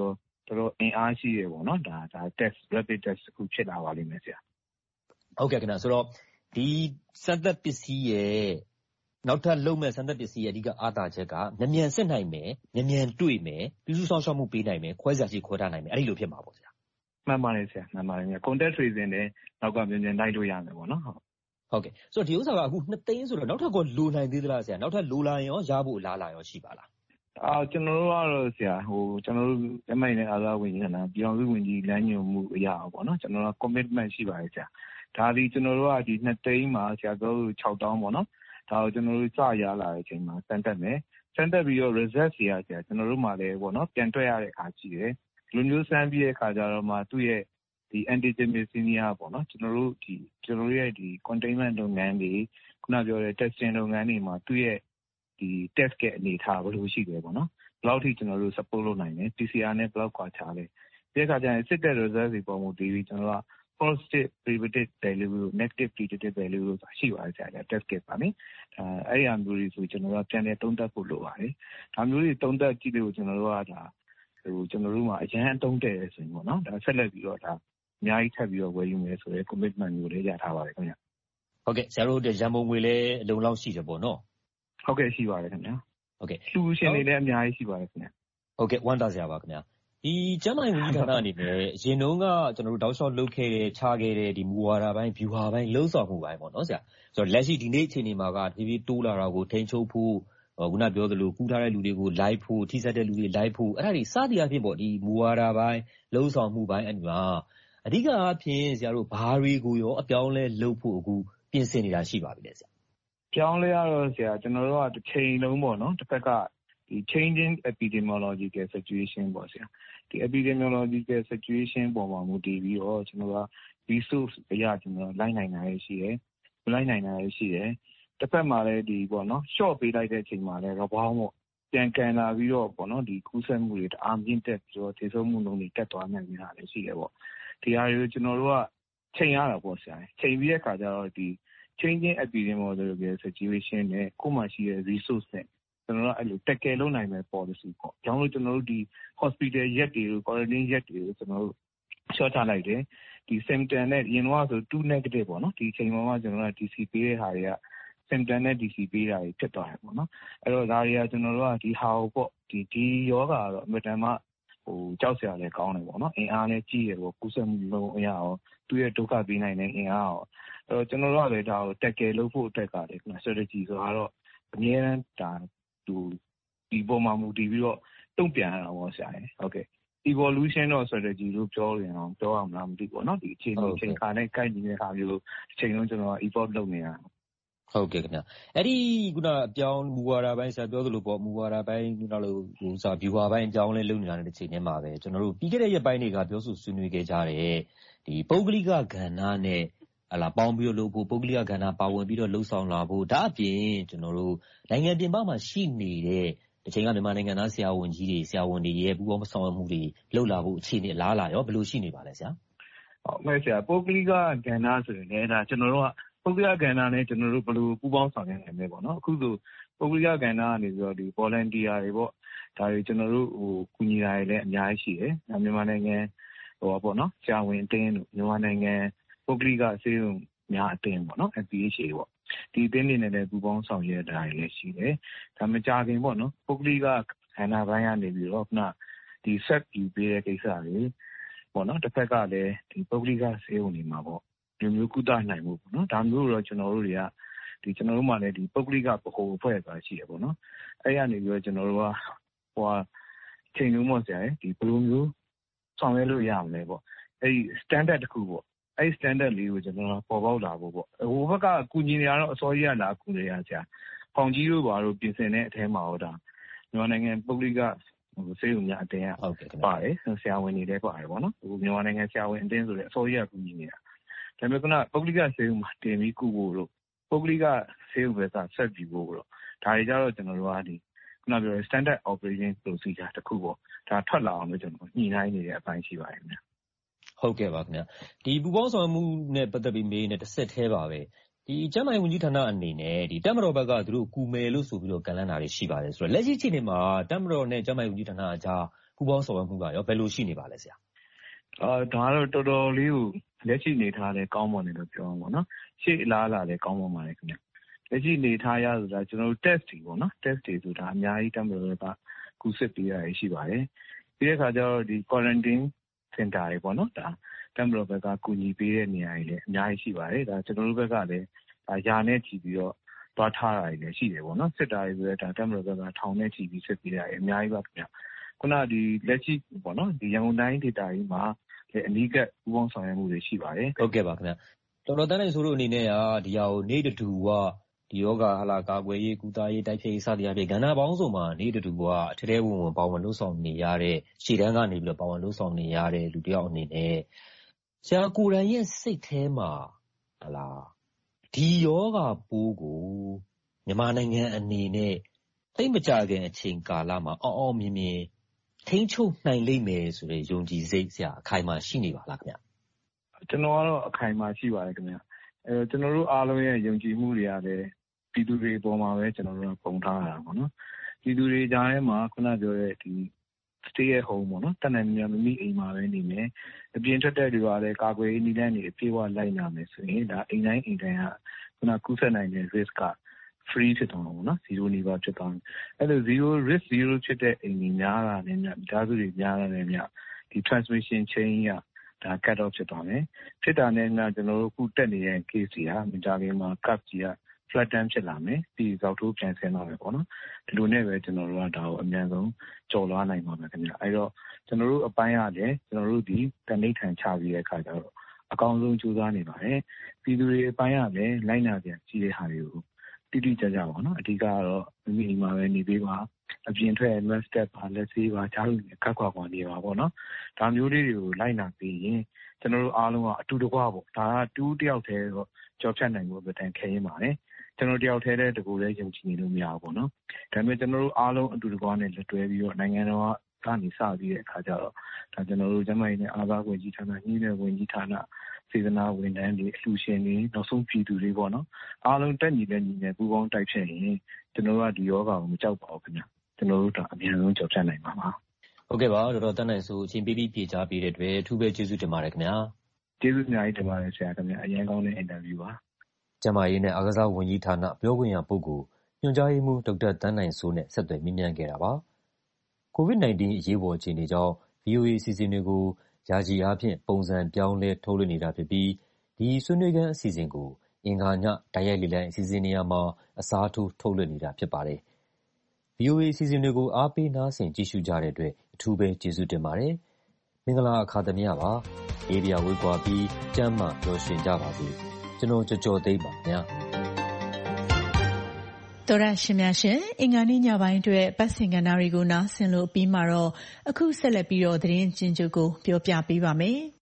တော်တော်အင်အားရှိတယ်ပေါ့နော်ဒါဒါ test rapid test တစ်ခုဖြစ်လာပါလိမ့်မယ်ဆရာဟုတ်ကဲ့ခင်ဗျဆိုတော့ဒီစမ်းသပ်ပစ္စည်းရဲ့နောက်ထပ်လုံမဲ့စမ်းသပ်ပစ္စည်းရဲ့အဓိကအားသာချက်ကမြန်မြန်စစ်နိုင်မယ်မြန်မြန်တွေ့မယ်ပြုစုဆောင်ရှောက်မှုပေးနိုင်မယ်ခွဲခြားစီခွဲထားနိုင်မယ်အဲ့ဒီလိုဖြစ်မှာပေါ့ဆရာမှန်ပါတယ်ဆရာမှန်ပါတယ် contact tracing နဲ့နောက်ကမြန်မြန်လိုက်လို့ရမယ်ပေါ့နော်ဟုတ်ဟုတ်ကဲ့ဆိုတော့ဒီဥစ္စာကအခုနှစ်သိန်းဆိုတော့နောက်ထပ်ကလိုနိုင်သေးသလားဆရာနောက်ထပ်လိုလာရင်ရောရဖို့အလားအလာရောရှိပါလားအာကျွန်တော်တို့ကတော့ဆရာဟိုကျွန်တော်တို့အမိုင်နဲ့အားသာဝင်ကြီးကနာပြည်အောင်စုဝင်ကြီးလမ်းညွှန်မှုအရာပေါ့နော်ကျွန်တော်တို့ commitment ရှိပါတယ်ဆရာဒါဒီကျွန်တော်တို့ကဒီနှစ်သိန်းမှာဆရာတို့ခြောက်တောင်းပေါ့နော်ဒါကိုကျွန်တော်တို့စရလာတဲ့အချိန်မှာစမ်းသပ်မယ်စမ်းသပ်ပြီးတော့ result စီရဆရာကျွန်တော်တို့မှလည်းပေါ့နော်ပြန်တွက်ရတဲ့အခါရှိတယ်လူမျိုးစမ်းပြီးတဲ့အခါကျတော့မှသူ့ရဲ့ဒီ antigen-senior ပေါ့နော်ကျွန်တော်တို့ဒီကျွန်တော်တို့ရဲ့ဒီ containment လုပ်ငန်းတွေခုနပြောတဲ့ testing လုပ်ငန်းတွေမှာသူ့ရဲ့ဒီ test ကအနေထားဘယ်လိုရှိတယ်ပေါ့နော်ဘယ်လောက်ထိကျွန်တော်တို့ support လုပ်နိုင်လဲ P C R နဲ့ဘယ်လောက်ကွာခြားလဲဒီအခါကျရင်စစ်တဲ့ result တွေပေါ်မှာတည်ပြီးကျွန်တော်တို့က positive predictive value negative predictive value လို့ရှိပါတယ်ဆရာ test kit ပါနိအဲအဲ့အမျိုးတွေဆိုကျွန်တော်တို့ပြန်လည်သုံးသပ်ဖို့လိုပါတယ်ဒါမျိုးတွေသုံးသပ်ကြည့်လို့ကျွန်တော်တို့ကဒါဟိုကျွန်တော်တို့မှာအရန်အတုံးတဲ့ဆိုရင်ပေါ့နော်ဒါဆက်လက်ပြီးတော့ဒါအများကြီးထပ်ပြီးတော့ဝယ်ယူမယ်ဆိုရဲ commitment မျိုးလေးရထားပါတယ်ခင်ဗျဟုတ်ကဲ့ဆရာတို့ရန်ပုံငွေလည်းအလုံလောက်ရှိတယ်ပေါ့နော်ဟုတ်ကဲ့ရှိပါတယ်ခင်ဗျဟုတ်ကဲ့ solution တွေလည်းအများကြီးရှိပါတယ်ခင်ဗျဟုတ်ကဲ့ဝမ်းသာစရာပါခင်ဗျဒီကျန်းမာရေးဝန်ကြီးဌာနအနေနဲ့အရင်တုန်းကကျွန်တော်တို့တောက်လျှောက်လုပ်ခဲ့တဲ့ခြားခဲ့တဲ့ဒီမူဝါဒပိုင်း view ဟာပိုင်းလှုပ်ဆောင်မှုပိုင်းပေါ့နော်ဆရာဆိုတော့လက်ရှိဒီနေ့အချိန်ဒီမှာကဒီပြီးတိုးလာတာကိုထိန်းချုပ်ဖို့ခုနပြောသလိုကူးထားတဲ့လူတွေကိုလိုက်ဖို့ထိစက်တဲ့လူတွေလိုက်ဖို့အဲ့ဒါတွေစသည်အဖြစ်ပေါ့ဒီမူဝါဒပိုင်းလှုပ်ဆောင်မှုပိုင်းအမှာအဓိကအဖြစ်ဆရာတို့ဘာတွေကိုရောအပြောင်းလဲလုပ်ဖို့အခုပြင်ဆင်နေတာရှိပါပြီလေဆရာပြောင်းလဲရတော့ဆရာကျွန်တော်တို့ကတစ်ချိန်လုံးပေါ့နော်တစ်ဖက်ကဒီ changing epidemiological situation ပေါ့ဆရာဒီ epidemiological situation ပေါ်မှာမူတည်ပြီးတော့ကျွန်တော်က resource အရာကျွန်တော်လိုက်နိုင်တာရှိတယ်မလိုက်နိုင်တာရှိတယ်တစ်ဖက်မှာလည်းဒီပေါ့နော် short ပေးလိုက်တဲ့အချိန်မှာလည်းတော့ဘောင်းပေါ့ပြန်ကန်လာပြီးတော့ပေါ့နော်ဒီကူးစက်မှုတွေတအားမြင့်တက်ပြီးတော့သေဆုံးမှုနှုန်းတွေတက်သွားနိုင်နေတာလည်းရှိတယ်ပေါ့ဒီဟာတွေကိုကျွန်တော်တို့ကချိန်ရတာပေါ့ဆရာချိန်ပြီးတဲ့အခါကျတော့ဒီ changing epidemiological situation နဲ့ကိုမှရှိတဲ့ resource နဲ့ကျွန်တော်တို့အဲ့လို tackle လုပ်နိုင်မယ့် policy ပေါ့။ကြောင့်လို့ကျွန်တော်တို့ဒီ hospital ရက်တွေကို quarantine ရက်တွေကိုကျွန်တော်တို့ short ချလိုက်တယ်။ဒီ symptom နဲ့ရင်တော့ဆိုtwo negative ပေါ့နော်။ဒီအချိန်မှာကျွန်တော်တို့ D C ပေးတဲ့ဟာတွေက symptom နဲ့ D C ပေးတာတွေဖြစ်သွားတယ်ပေါ့နော်။အဲ့တော့ဒါတွေကကျွန်တော်တို့ကဒီဟာကိုပေါ့ဒီဒီယောဂါကတော့အမြဲတမ်းမှဟိုကြောက်စရာလည်းကောင်းတယ်ပေါ့နော်။အင်အားလည်းကြီးတယ်ပေါ့ကူးစက်မှုလုံးအရာရောသူ့ရဲ့ဒုက္ခပေးနိုင်တဲ့အင်အားရောအဲ့တော့ကျွန်တော်တို့ကလည်းဒါကို tackle လုပ်ဖို့အတွက်ကလည်း strategy ဆိုတော့အမြဲတမ်းဒါသူဒီပေါ်မှာမူတည်ပြီးတော့တုံ့ပြန်ရတာပေါ့ဆရာ။ဟုတ်ကဲ့ evolution တော့ strategy လို့ပြောရင်တော့ပြောရမလားမသိဘူးเนาะဒီအချိန်အချိန်ခါနဲ့ကိုက်နေတဲ့ဟာမျိုးလို့အချိန်လုံးကျွန်တော် evolve လုပ်နေတာဟုတ်ကဲ့ခင်ဗျအဲ့ဒီခုနအပြောင်းမူဝါဒပိုင်းဆရာပြောသလိုပေါ့မူဝါဒပိုင်းခုနလိုဟိုစာ view ပိုင်းအကြောင်းလဲလုပ်နေတာတဲ့ချိန်ထဲမှာပဲကျွန်တော်တို့ပြီးခဲ့တဲ့ရက်ပိုင်းတွေကပြောဆိုဆွေးနွေးခဲ့ကြတဲ့ဒီပုဂ္ဂလိကကဏ္ဍနဲ့ဟလာပေါင်းပြီးတော့လုပ်ဖို့ပုဂ္ဂလိကကဏ္ဍပါဝင်ပြီးတော့လှုပ်ဆောင်လာဖို့ဒါအပြင်ကျွန်တော်တို့နိုင်ငံပြင်ပမှာရှိနေတဲ့ဒီချိန်ကမြန်မာနိုင်ငံသားဆရာဝန်ကြီးတွေဆရာဝန်တွေရဲ့ပူးပေါင်းဆောင်ရွက်မှုတွေလှုပ်လာဖို့အခြေအနေလားလားရောဘယ်လိုရှိနေပါလဲဆရာဟုတ်မယ်ဆရာပုဂ္ဂလိကကဏ္ဍဆိုရင်လည်းဒါကျွန်တော်တို့ကပုဂ္ဂလိကကဏ္ဍနဲ့ကျွန်တော်တို့ဘယ်လိုပူးပေါင်းဆောင်ရွက်နိုင်မလဲပေါ့နော်အခုဆိုပုဂ္ဂလိကကဏ္ဍကနေပြီးတော့ဒီ volunteer တွေပေါ့ဒါတွေကျွန်တော်တို့ဟိုကူညီတာတွေလည်းအများကြီးရှိတယ်မြန်မာနိုင်ငံဟိုပေါ့နော်ဆရာဝန်အတင်းတို့မြန်မာနိုင်ငံပုဂ္ဂလိကဆေးရုံများအတင်းပေါ့နော် F P H A ပေါ့ဒီအတင်းတွေနဲ့လည်းပူးပေါင်းဆောင်ရွက်တာတွေလည်းရှိတယ်ဒါမကြခင်ပေါ့နော်ပုဂ္ဂလိကကဏ္ဍပိုင်းကနေပြီးတော့ခုနဒီ set ယူပေးတဲ့ကိစ္စတွေပေါ့နော်တစ်ဖက်ကလည်းဒီပုဂ္ဂလိကဆေးရုံတွေမှာပေါ့မျိုးမျိုးကုသနိုင်မှုပေါ့နော်ဒါမျိုးတော့ကျွန်တော်တို့တွေကဒီကျွန်တော်တို့မှလည်းဒီပုဂ္ဂလိကဗဟိုအဖွဲ့ဆိုတာရှိရပေါ့နော်အဲ့ရနေပြီးတော့ကျွန်တော်တို့ကဟိုချိန်လုံးပေါ့ဆရာဒီဘယ်လိုမျိုးဆောင်ရွက်လို့ရမလဲပေါ့အဲ့ဒီ standard တစ်ခုပေါ့အဲ့ standard လေးကိုကျွန်တော်တို့ပေါ်ပေါက်လာဖို့ပေါ့ဟိုဘက်ကကုညီနေရတော့အစောကြီးကလာကုနေရဆရာဖောင်ကြီးတို့ဘာလို့ပြင်ဆင်တဲ့အထဲမှာဟောတာမြန်မာနိုင်ငံပုဂ္ဂလိကဟိုဆေးရုံများအတင်းကပါတယ်ဆရာဝန်တွေလည်းပါတယ်ပေါ့နော်ဟိုမြန်မာနိုင်ငံဆရာဝန်အတင်းဆိုတဲ့အစောကြီးကကုညီနေတာဒါပေမဲ့ကပုဂ္ဂလိကဆေးရုံမှာတင်ပြီးကုဖို့လို့ပုဂ္ဂလိကဆေးရုံပဲကဆက်ပြီးဖို့လို့ဒါတွေကြတော့ကျွန်တော်တို့ကဒီခုနပြောတဲ့ standard operation procedure တစ်ခုပေါ့ဒါထွက်လာအောင်လို့ကျွန်တော်ညှိနှိုင်းနေတဲ့အပိုင်းရှိပါတယ်ခင်ဗျဟုတ်ကဲ့ပါခင်ဗျဒီပူပေါင်းဆောင်မှုနဲ့ပတ်သက်ပြီးမေးနေတဲ့တစ်ဆက်သေးပါပဲဒီကျန်းမာရေးဝန်ကြီးဌာနအနေနဲ့ဒီတပ်မတော်ဘက်ကသူတို့ကူမယ်လို့ဆိုပြီးတော့ကန့်လန့်တာတွေရှိပါတယ်ဆိုတော့လက်ရှိချိန်မှာတပ်မတော်နဲ့ကျန်းမာရေးဝန်ကြီးဌာနအကြားပူးပေါင်းဆောင်ရွက်မှုကရောဘယ်လိုရှိနေပါလဲဆရာ။အာဒါကတော့တော်တော်လေးကိုလက်ရှိနေထားလဲကောင်းမွန်တယ်လို့ပြောအောင်ပေါ့နော်။ရှေ့အလားအလာလဲကောင်းမွန်ပါတယ်ခင်ဗျ။လက်ရှိနေထားရဆိုတာကျွန်တော်တို့ test တွေပေါ့နော် test တွေဆိုတာအများကြီးတမ်းလို့ကကူးစစ်ပေးရရှိပါတယ်။ပြီးတဲ့အခါကျတော့ဒီ quarantine center တွေပေါ့နော်ဒါတမ်းလို့ဘက်ကကူညီပေးတဲ့နေရာတွေလည်းအများကြီးရှိပါတယ်။ဒါကျွန်တော်တို့ဘက်ကလည်းဒါယာနဲ့ကြည့်ပြီးတော့တွားထားတာတွေလည်းရှိတယ်ပေါ့နော်စစ်တာတွေဆိုတော့ဒါတမ်းလို့ဘက်ကထောင်နဲ့ကြည့်ပြီးစစ်ပေးတာအများကြီးပါခင်ဗျ။ခုနဒီလက်ရှိပေါ့နော်ဒီရန်ကုန်တိုင်းဒေသကြီးမှာလည်းအနည်းကပူးပေါင်းဆောင်ရွက်မှုတွေရှိပါတယ်ဟုတ်ကဲ့ပါခင်ဗျတော်တော်တန်းနိုင်ဆိုလို့အနေနဲ့ကဒီဟာကိုနေတတူကဒီယောဂဟာလာကာကွယ်ရေးကုသရေးတိုက်ဖျက်ရေးစသည်အပြင်ကဏ္ဍပေါင်းစုံမှာနေတတူကအထက်ထဲဝင်ဝင်ပါဝင်လှုပ်ဆောင်နေရတဲ့ရှေ့တန်းကနေပြီးတော့ပါဝင်လှုပ်ဆောင်နေရတဲ့လူတစ်ယောက်အနေနဲ့ဆရာကိုယ်တိုင်ရဲ့စိတ်ထဲမှာဟလာဒီယောဂပိုးကိုမြန်မာနိုင်ငံအနေနဲ့သိမကြခင်အချိန်ကာလမှာအော်အော်မြင်မြင်ထိန်းချုပ်နိုင်လိမ့်မယ်ဆိုတဲ့ယုံကြည်စိတ်ဆရာအခိုင်အမာရှိနေပါလားခင်ဗျကျွန်တော်ကတော့အခိုင်အမာရှိပါတယ်ခင်ဗျအဲကျွန်တော်တို့အားလုံးရဲ့ယုံကြည်မှုတွေကလည်းပြည်သူတွေပေါ်မှာပဲကျွန်တော်တို့ပုံထားရတာပေါ့နော်ပြည်သူတွေကြားထဲမှာခုနပြောတဲ့ဒီ stay at home ပေါ့နော်တန်နိုင်မြန်မိမိအိမ်မှာပဲနေမယ်အပြင်ထွက်တဲ့တွေကလည်းကာကွယ်ရေးနည်းလမ်းတွေအပြည့်အဝလိုက်နာမယ်ဆိုရင်ဒါအိမ်တိုင်းအိမ်တိုင်းကခုနကူးစက်နိုင်တဲ့ risk ကfree ဖြစ်သွားမှာပေါ့နော် zero နီးပါးဖြစ်သွားတယ်အဲ့လို zero risk zero ဖြစ်တဲ့အိမ်ကြီးများတာနဲ့မြတ်ဓာတ်စုတွေများတာနဲ့မြတ်ဒီ transmission chain ကဒါ cut off ဖြစ်သွားမယ်ဖြစ်တာနဲ့မြတ်ကျွန်တော်တို့ခုတက်နေတဲ့ case ကြီးဟာမကြခင်မှာ curve ကြီးက flatten ဖြစ်လာမယ်ပြီးဇောက်ထိုးပြန်ဆင်းသွားမယ်ပေါ့နော်ဒီလိုနဲ့ပဲကျွန်တော်တို့ကဒါကိုအများဆုံးကျော်လွှားနိုင်ပါမယ်ခင်ဗျအဲ့တော့ကျွန်တော်တို့အပိုင်းရတယ်ကျွန်တော်တို့ဒီတဏိဌာန်ချပြီးတဲ့အခါကျတော့အကောင်းဆုံးကြိုးစားနေပါတယ်ပြည်သူတွေအပိုင်းရတယ်လိုက်နာပြန်ကြည့်တဲ့ဟာတွေကိုတိတိကျကျပါနော်အဓိကကတော့မိမိအိမ်မှာပဲနေပေးပါအပြင်ထွက် mask တက်ပါလက်ဆေးပါကြားလို့ခက်ခွာခွာနေပါပေါ့နော်ဒါမျိုးလေးတွေကိုလိုက်နာပြီးရင်ကျွန်တော်တို့အားလုံးကအတူတကွပေါ့ဒါကတူးတယောက်တည်းတော့ကြော်ဖြတ်နိုင်ဖို့အတန်ခဲရင်းပါတယ်ကျွန်တော်တယောက်တည်းတဲ့တကူလေးယုံကြည်နေလို့မရဘူးပေါ့နော်ဒါပေမဲ့ကျွန်တော်တို့အားလုံးအတူတကွနဲ့လက်တွဲပြီးတော့နိုင်ငံတော်ကနေစပြီးတဲ့အခါကျတော့ဒါကျွန်တော်တို့ကျမကြီးနဲ့အာသာဝင်ကြီးဌာနညီနဲ့ဝင်ကြီးဌာနစေတနာဝန်ထမ်းတွေအလှူရှင်တွေနောက်ဆုံးပြည်သူတွေပေါ့နော်အားလုံးတက်ညီတဲ့ညီနဲ့ပူးပေါင်းတိုက်ဖြတ်ရင်ကျွန်တော်တို့ကဒီယောဂါကိုမကြောက်ပါဘူးခင်ဗျကျွန်တော်တို့ကအများဆုံးကြော်ဖြတ်နိုင်ပါပါဟုတ်ကဲ့ပါတော်တော်တန်းနိုင်ဆိုအချိန်ပေးပြီးဖြေချပေးတဲ့အတွက်အထူးပဲကျေးဇူးတင်ပါတယ်ခင်ဗျာကျေးဇူးအများကြီးတင်ပါတယ်ဆရာခင်ဗျအရင်ကောင်းတဲ့အင်တာဗျူးပါကျမရေးနဲ့အားကစားဝန်ကြီးဌာနပြောခွင့်ရပုဂ္ဂိုလ်ညွှန်ကြားရေးမှူးဒေါက်တာတန်းနိုင်စိုးနဲ့ဆက်သွယ်မြင်းမြန်းခဲ့တာပါကိုဗစ် ၁၉ အရေးပေါ်အခြေအနေကြောင့် ဗီအိုအေ အစီအစဉ်တွေကိုယာယီအားဖြင့်ပုံစံပြောင်းလဲထုတ်လွှင့်နေတာဖြစ်ပြီးဒီဆွေးနွေးခန်းအစီအစဉ်ကိုအင်္ဂါညတိုက်ရိုက်လေလံအစီအစဉ်နေရာမှာအစားထိုးထုတ်လွှင့်နေတာဖြစ်ပါတယ်။ ဗီအိုအေ အစီအစဉ်တွေကိုအားပေးနားဆင်ကြည့်ရှုကြတဲ့အတွက်အထူးပဲကျေးဇူးတင်ပါတယ်။မင်္ဂလာအခါသမယပါ။အေးပြဝေးကွာပြီးကျမ်းမာပျော်ရွှင်ကြပါစေ။ကျွန်တော်ကြော်ကြော်သိမ်းပါခင်ဗျာ။တော်ရရှင်များရှင်အင်္ဂါနေ့ညပိုင်းအတွက်ပတ်စင်ကဏ္ဍတွေကိုနားဆင်လို့ပြီးမှတော့အခုဆက်လက်ပြီးတော့သတင်းကျဉ်းချုပ်ကိုပြောပြပေးပါမယ်။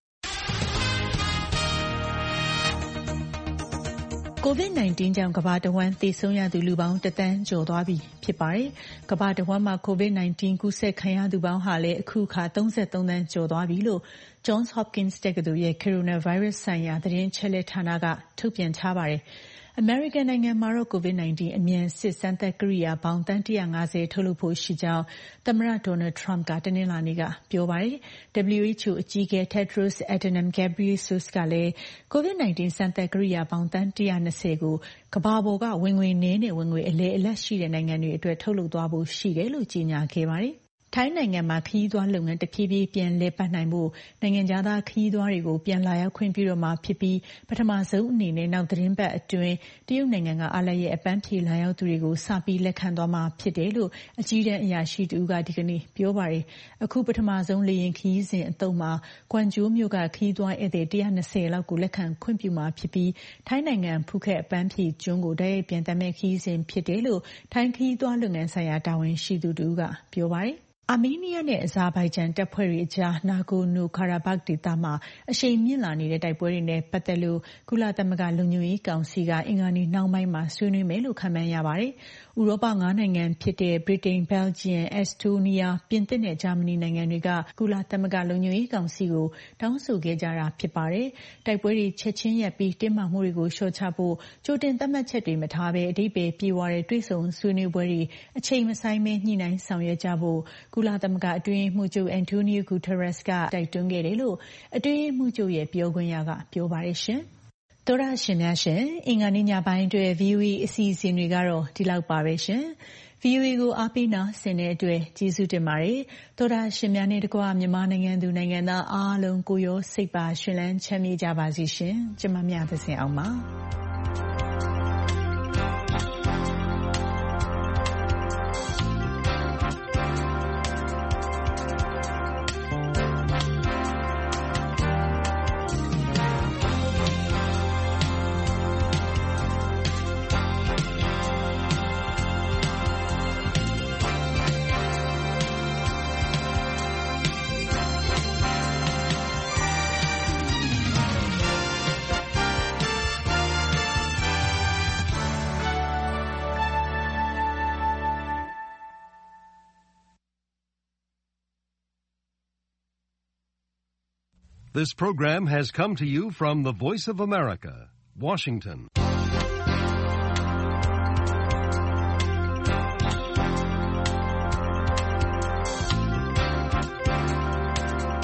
ကိုဗစ် ၁၉ ကြောင့်ကမ္ဘာတဝန်းသေဆုံးရသူလူပေါင်းတစ်သန်းကျော်သွားပြီဖြစ်ပါတယ်။ကမ္ဘာတဝန်းမှာကိုဗစ် ၁၉ ကူးစက်ခံရသူပေါင်းဟာလည်းအခုအခါ၃၃သန်းကျော်သွားပြီလို့ Johns Hopkins တက္ကသိုလ်ရဲ့ Coronavirus ဆိုင်ရာသတင်းချက်လက်ဌာနကထုတ်ပြန်ထားပါတယ်။အမေရိကန်နိုင်ငံမှာတော့ကိုဗစ် ၁၉ အမြန်စစ်စမ်းသပ်ကိရိယာပေါင်းသန်းတစ်ရာငါးဆယ်ထုတ်လုပ်ဖို့ရှိကြောင်းသမ္မတ Donald Trump ကတနင်္လာနေ့ကပြောပါတယ်။ W H O အကြီးအကဲ Tedros Adhanom Ghebreyesus ကလည်းကိုဗစ် ၁၉ စမ်းသပ်ကိရိယာပေါင်းသန်းတစ်ရာ၂၀ကိုကမ္ဘာပေါ်ကဝင်ငွေနည်းနဲ့ဝင်ငွေအလဲအလတ်ရှိတဲ့နိုင်ငံတွေအတွက်ထုတ်လုပ်သွားဖို့ရှိတယ်လို့ကြေညာခဲ့ပါတယ်။ထိုင်းနိုင်ငံမှာခရီးသွားလုပ်ငန်းတဖြည်းဖြည်းပြန်လည်ပတ်နိုင်ဖို့နိုင်ငံခြားသားခရီးသွားတွေကိုပြန်လာရောက်ခွင့်ပြုတော့မှာဖြစ်ပြီးပထမဆုံးအနေနဲ့နောက်သတင်းပတ်အတွင်းတရုတ်နိုင်ငံကအားလပ်ရဲ့အပန်းဖြေလာရောက်သူတွေကိုစပြီးလက်ခံသွားမှာဖြစ်တယ်လို့အကြီးတန်းအရာရှိတူကဒီကနေ့ပြောပါတယ်။အခုပထမဆုံးလေယာဉ်ခရီးစဉ်အသုတ်မှာကွမ်ကျိုးမြို့ကခရီးသွားဧည့်သည်တစ်ရာ၂၀လောက်ကိုလက်ခံခွင့်ပြုမှာဖြစ်ပြီးထိုင်းနိုင်ငံဖူးခက်အပန်းဖြေကျွန်းကိုတိုက်ရိုက်ပြန်တက်မဲ့ခရီးစဉ်ဖြစ်တယ်လို့ထိုင်းခရီးသွားလုပ်ငန်းဆိုင်ရာတာဝန်ရှိသူတူကပြောပါတယ်။အာမေးနီးယားနဲ့အဇာဘိုင်ဂျန်တပ်ဖွဲ့တွေအကြားနာဂိုနိုကာရာဘတ်ဒေသမှာအရှိန်မြင့်လာနေတဲ့တိုက်ပွဲတွေနဲ့ပတ်သက်လို့ကုလသမဂ္ဂလုံခြုံရေးကောင်စီကအင်္ဂါနေ့နှောင်းပိုင်းမှာဆွေးနွေးမယ်လို့ခန့်မှန်းရပါတယ်။ဥရောပငါးနိုင်ငံဖြစ်တဲ့ဗြိတိန်၊ဘယ်လ်ဂျီယံ၊အက်စတိုးနီးယား၊ပြင်သစ်နဲ့ဂျာမနီနိုင်ငံတွေကကုလသမဂ္ဂလုံခြုံရေးကောင်စီကိုတောင်းဆိုခဲ့ကြတာဖြစ်ပါတယ်။တိုက်ပွဲတွေချက်ချင်းရပ်ပြီးတင်းမာမှုတွေကိုလျှော့ချဖို့ကြိုတင်သတ်မှတ်ချက်တွေမထားဘဲအဓိပ္ပာယ်ပြေဝတဲ့တွေ့ဆုံဆွေးနွေးပွဲတွေအချိန်မဆိုင်းဘဲညှိနှိုင်းဆောင်ရွက်ကြဖို့ကုကုလသမဂ္ဂအတွင်းရေးမှူးချုပ်အန်တိုနီယို ဂူတာရက်စ်ကတိုက်တွန်းခဲ့တယ်လို့အတွင်းရေးမှူးချုပ်ရဲ့ပြောခွင့်ရကပြောပါတယ်ရှင်။သောရရှင်များရှင်အင်္ဂါနေ့ညပိုင်းအတွက် ဗွီအိုအေ အစီအစဉ်တွေကတော့ဒီလောက်ပါပဲရှင်။ ဗွီအိုအေကိုအားပေးနာဆင်တဲ့အတွက်ကျေးဇူးတင်ပါတယ်။သောရရှင်များနဲ့တကွမြန်မာနိုင်ငံသူနိုင်ငံသားအားလုံးကိုရောစိတ်ပါရှင်လန်းချမ်းမြေ့ကြပါစေရှင်။ကျမမြသဇင်အောင်ပါ။ This program has come to you from the Voice of America, Washington.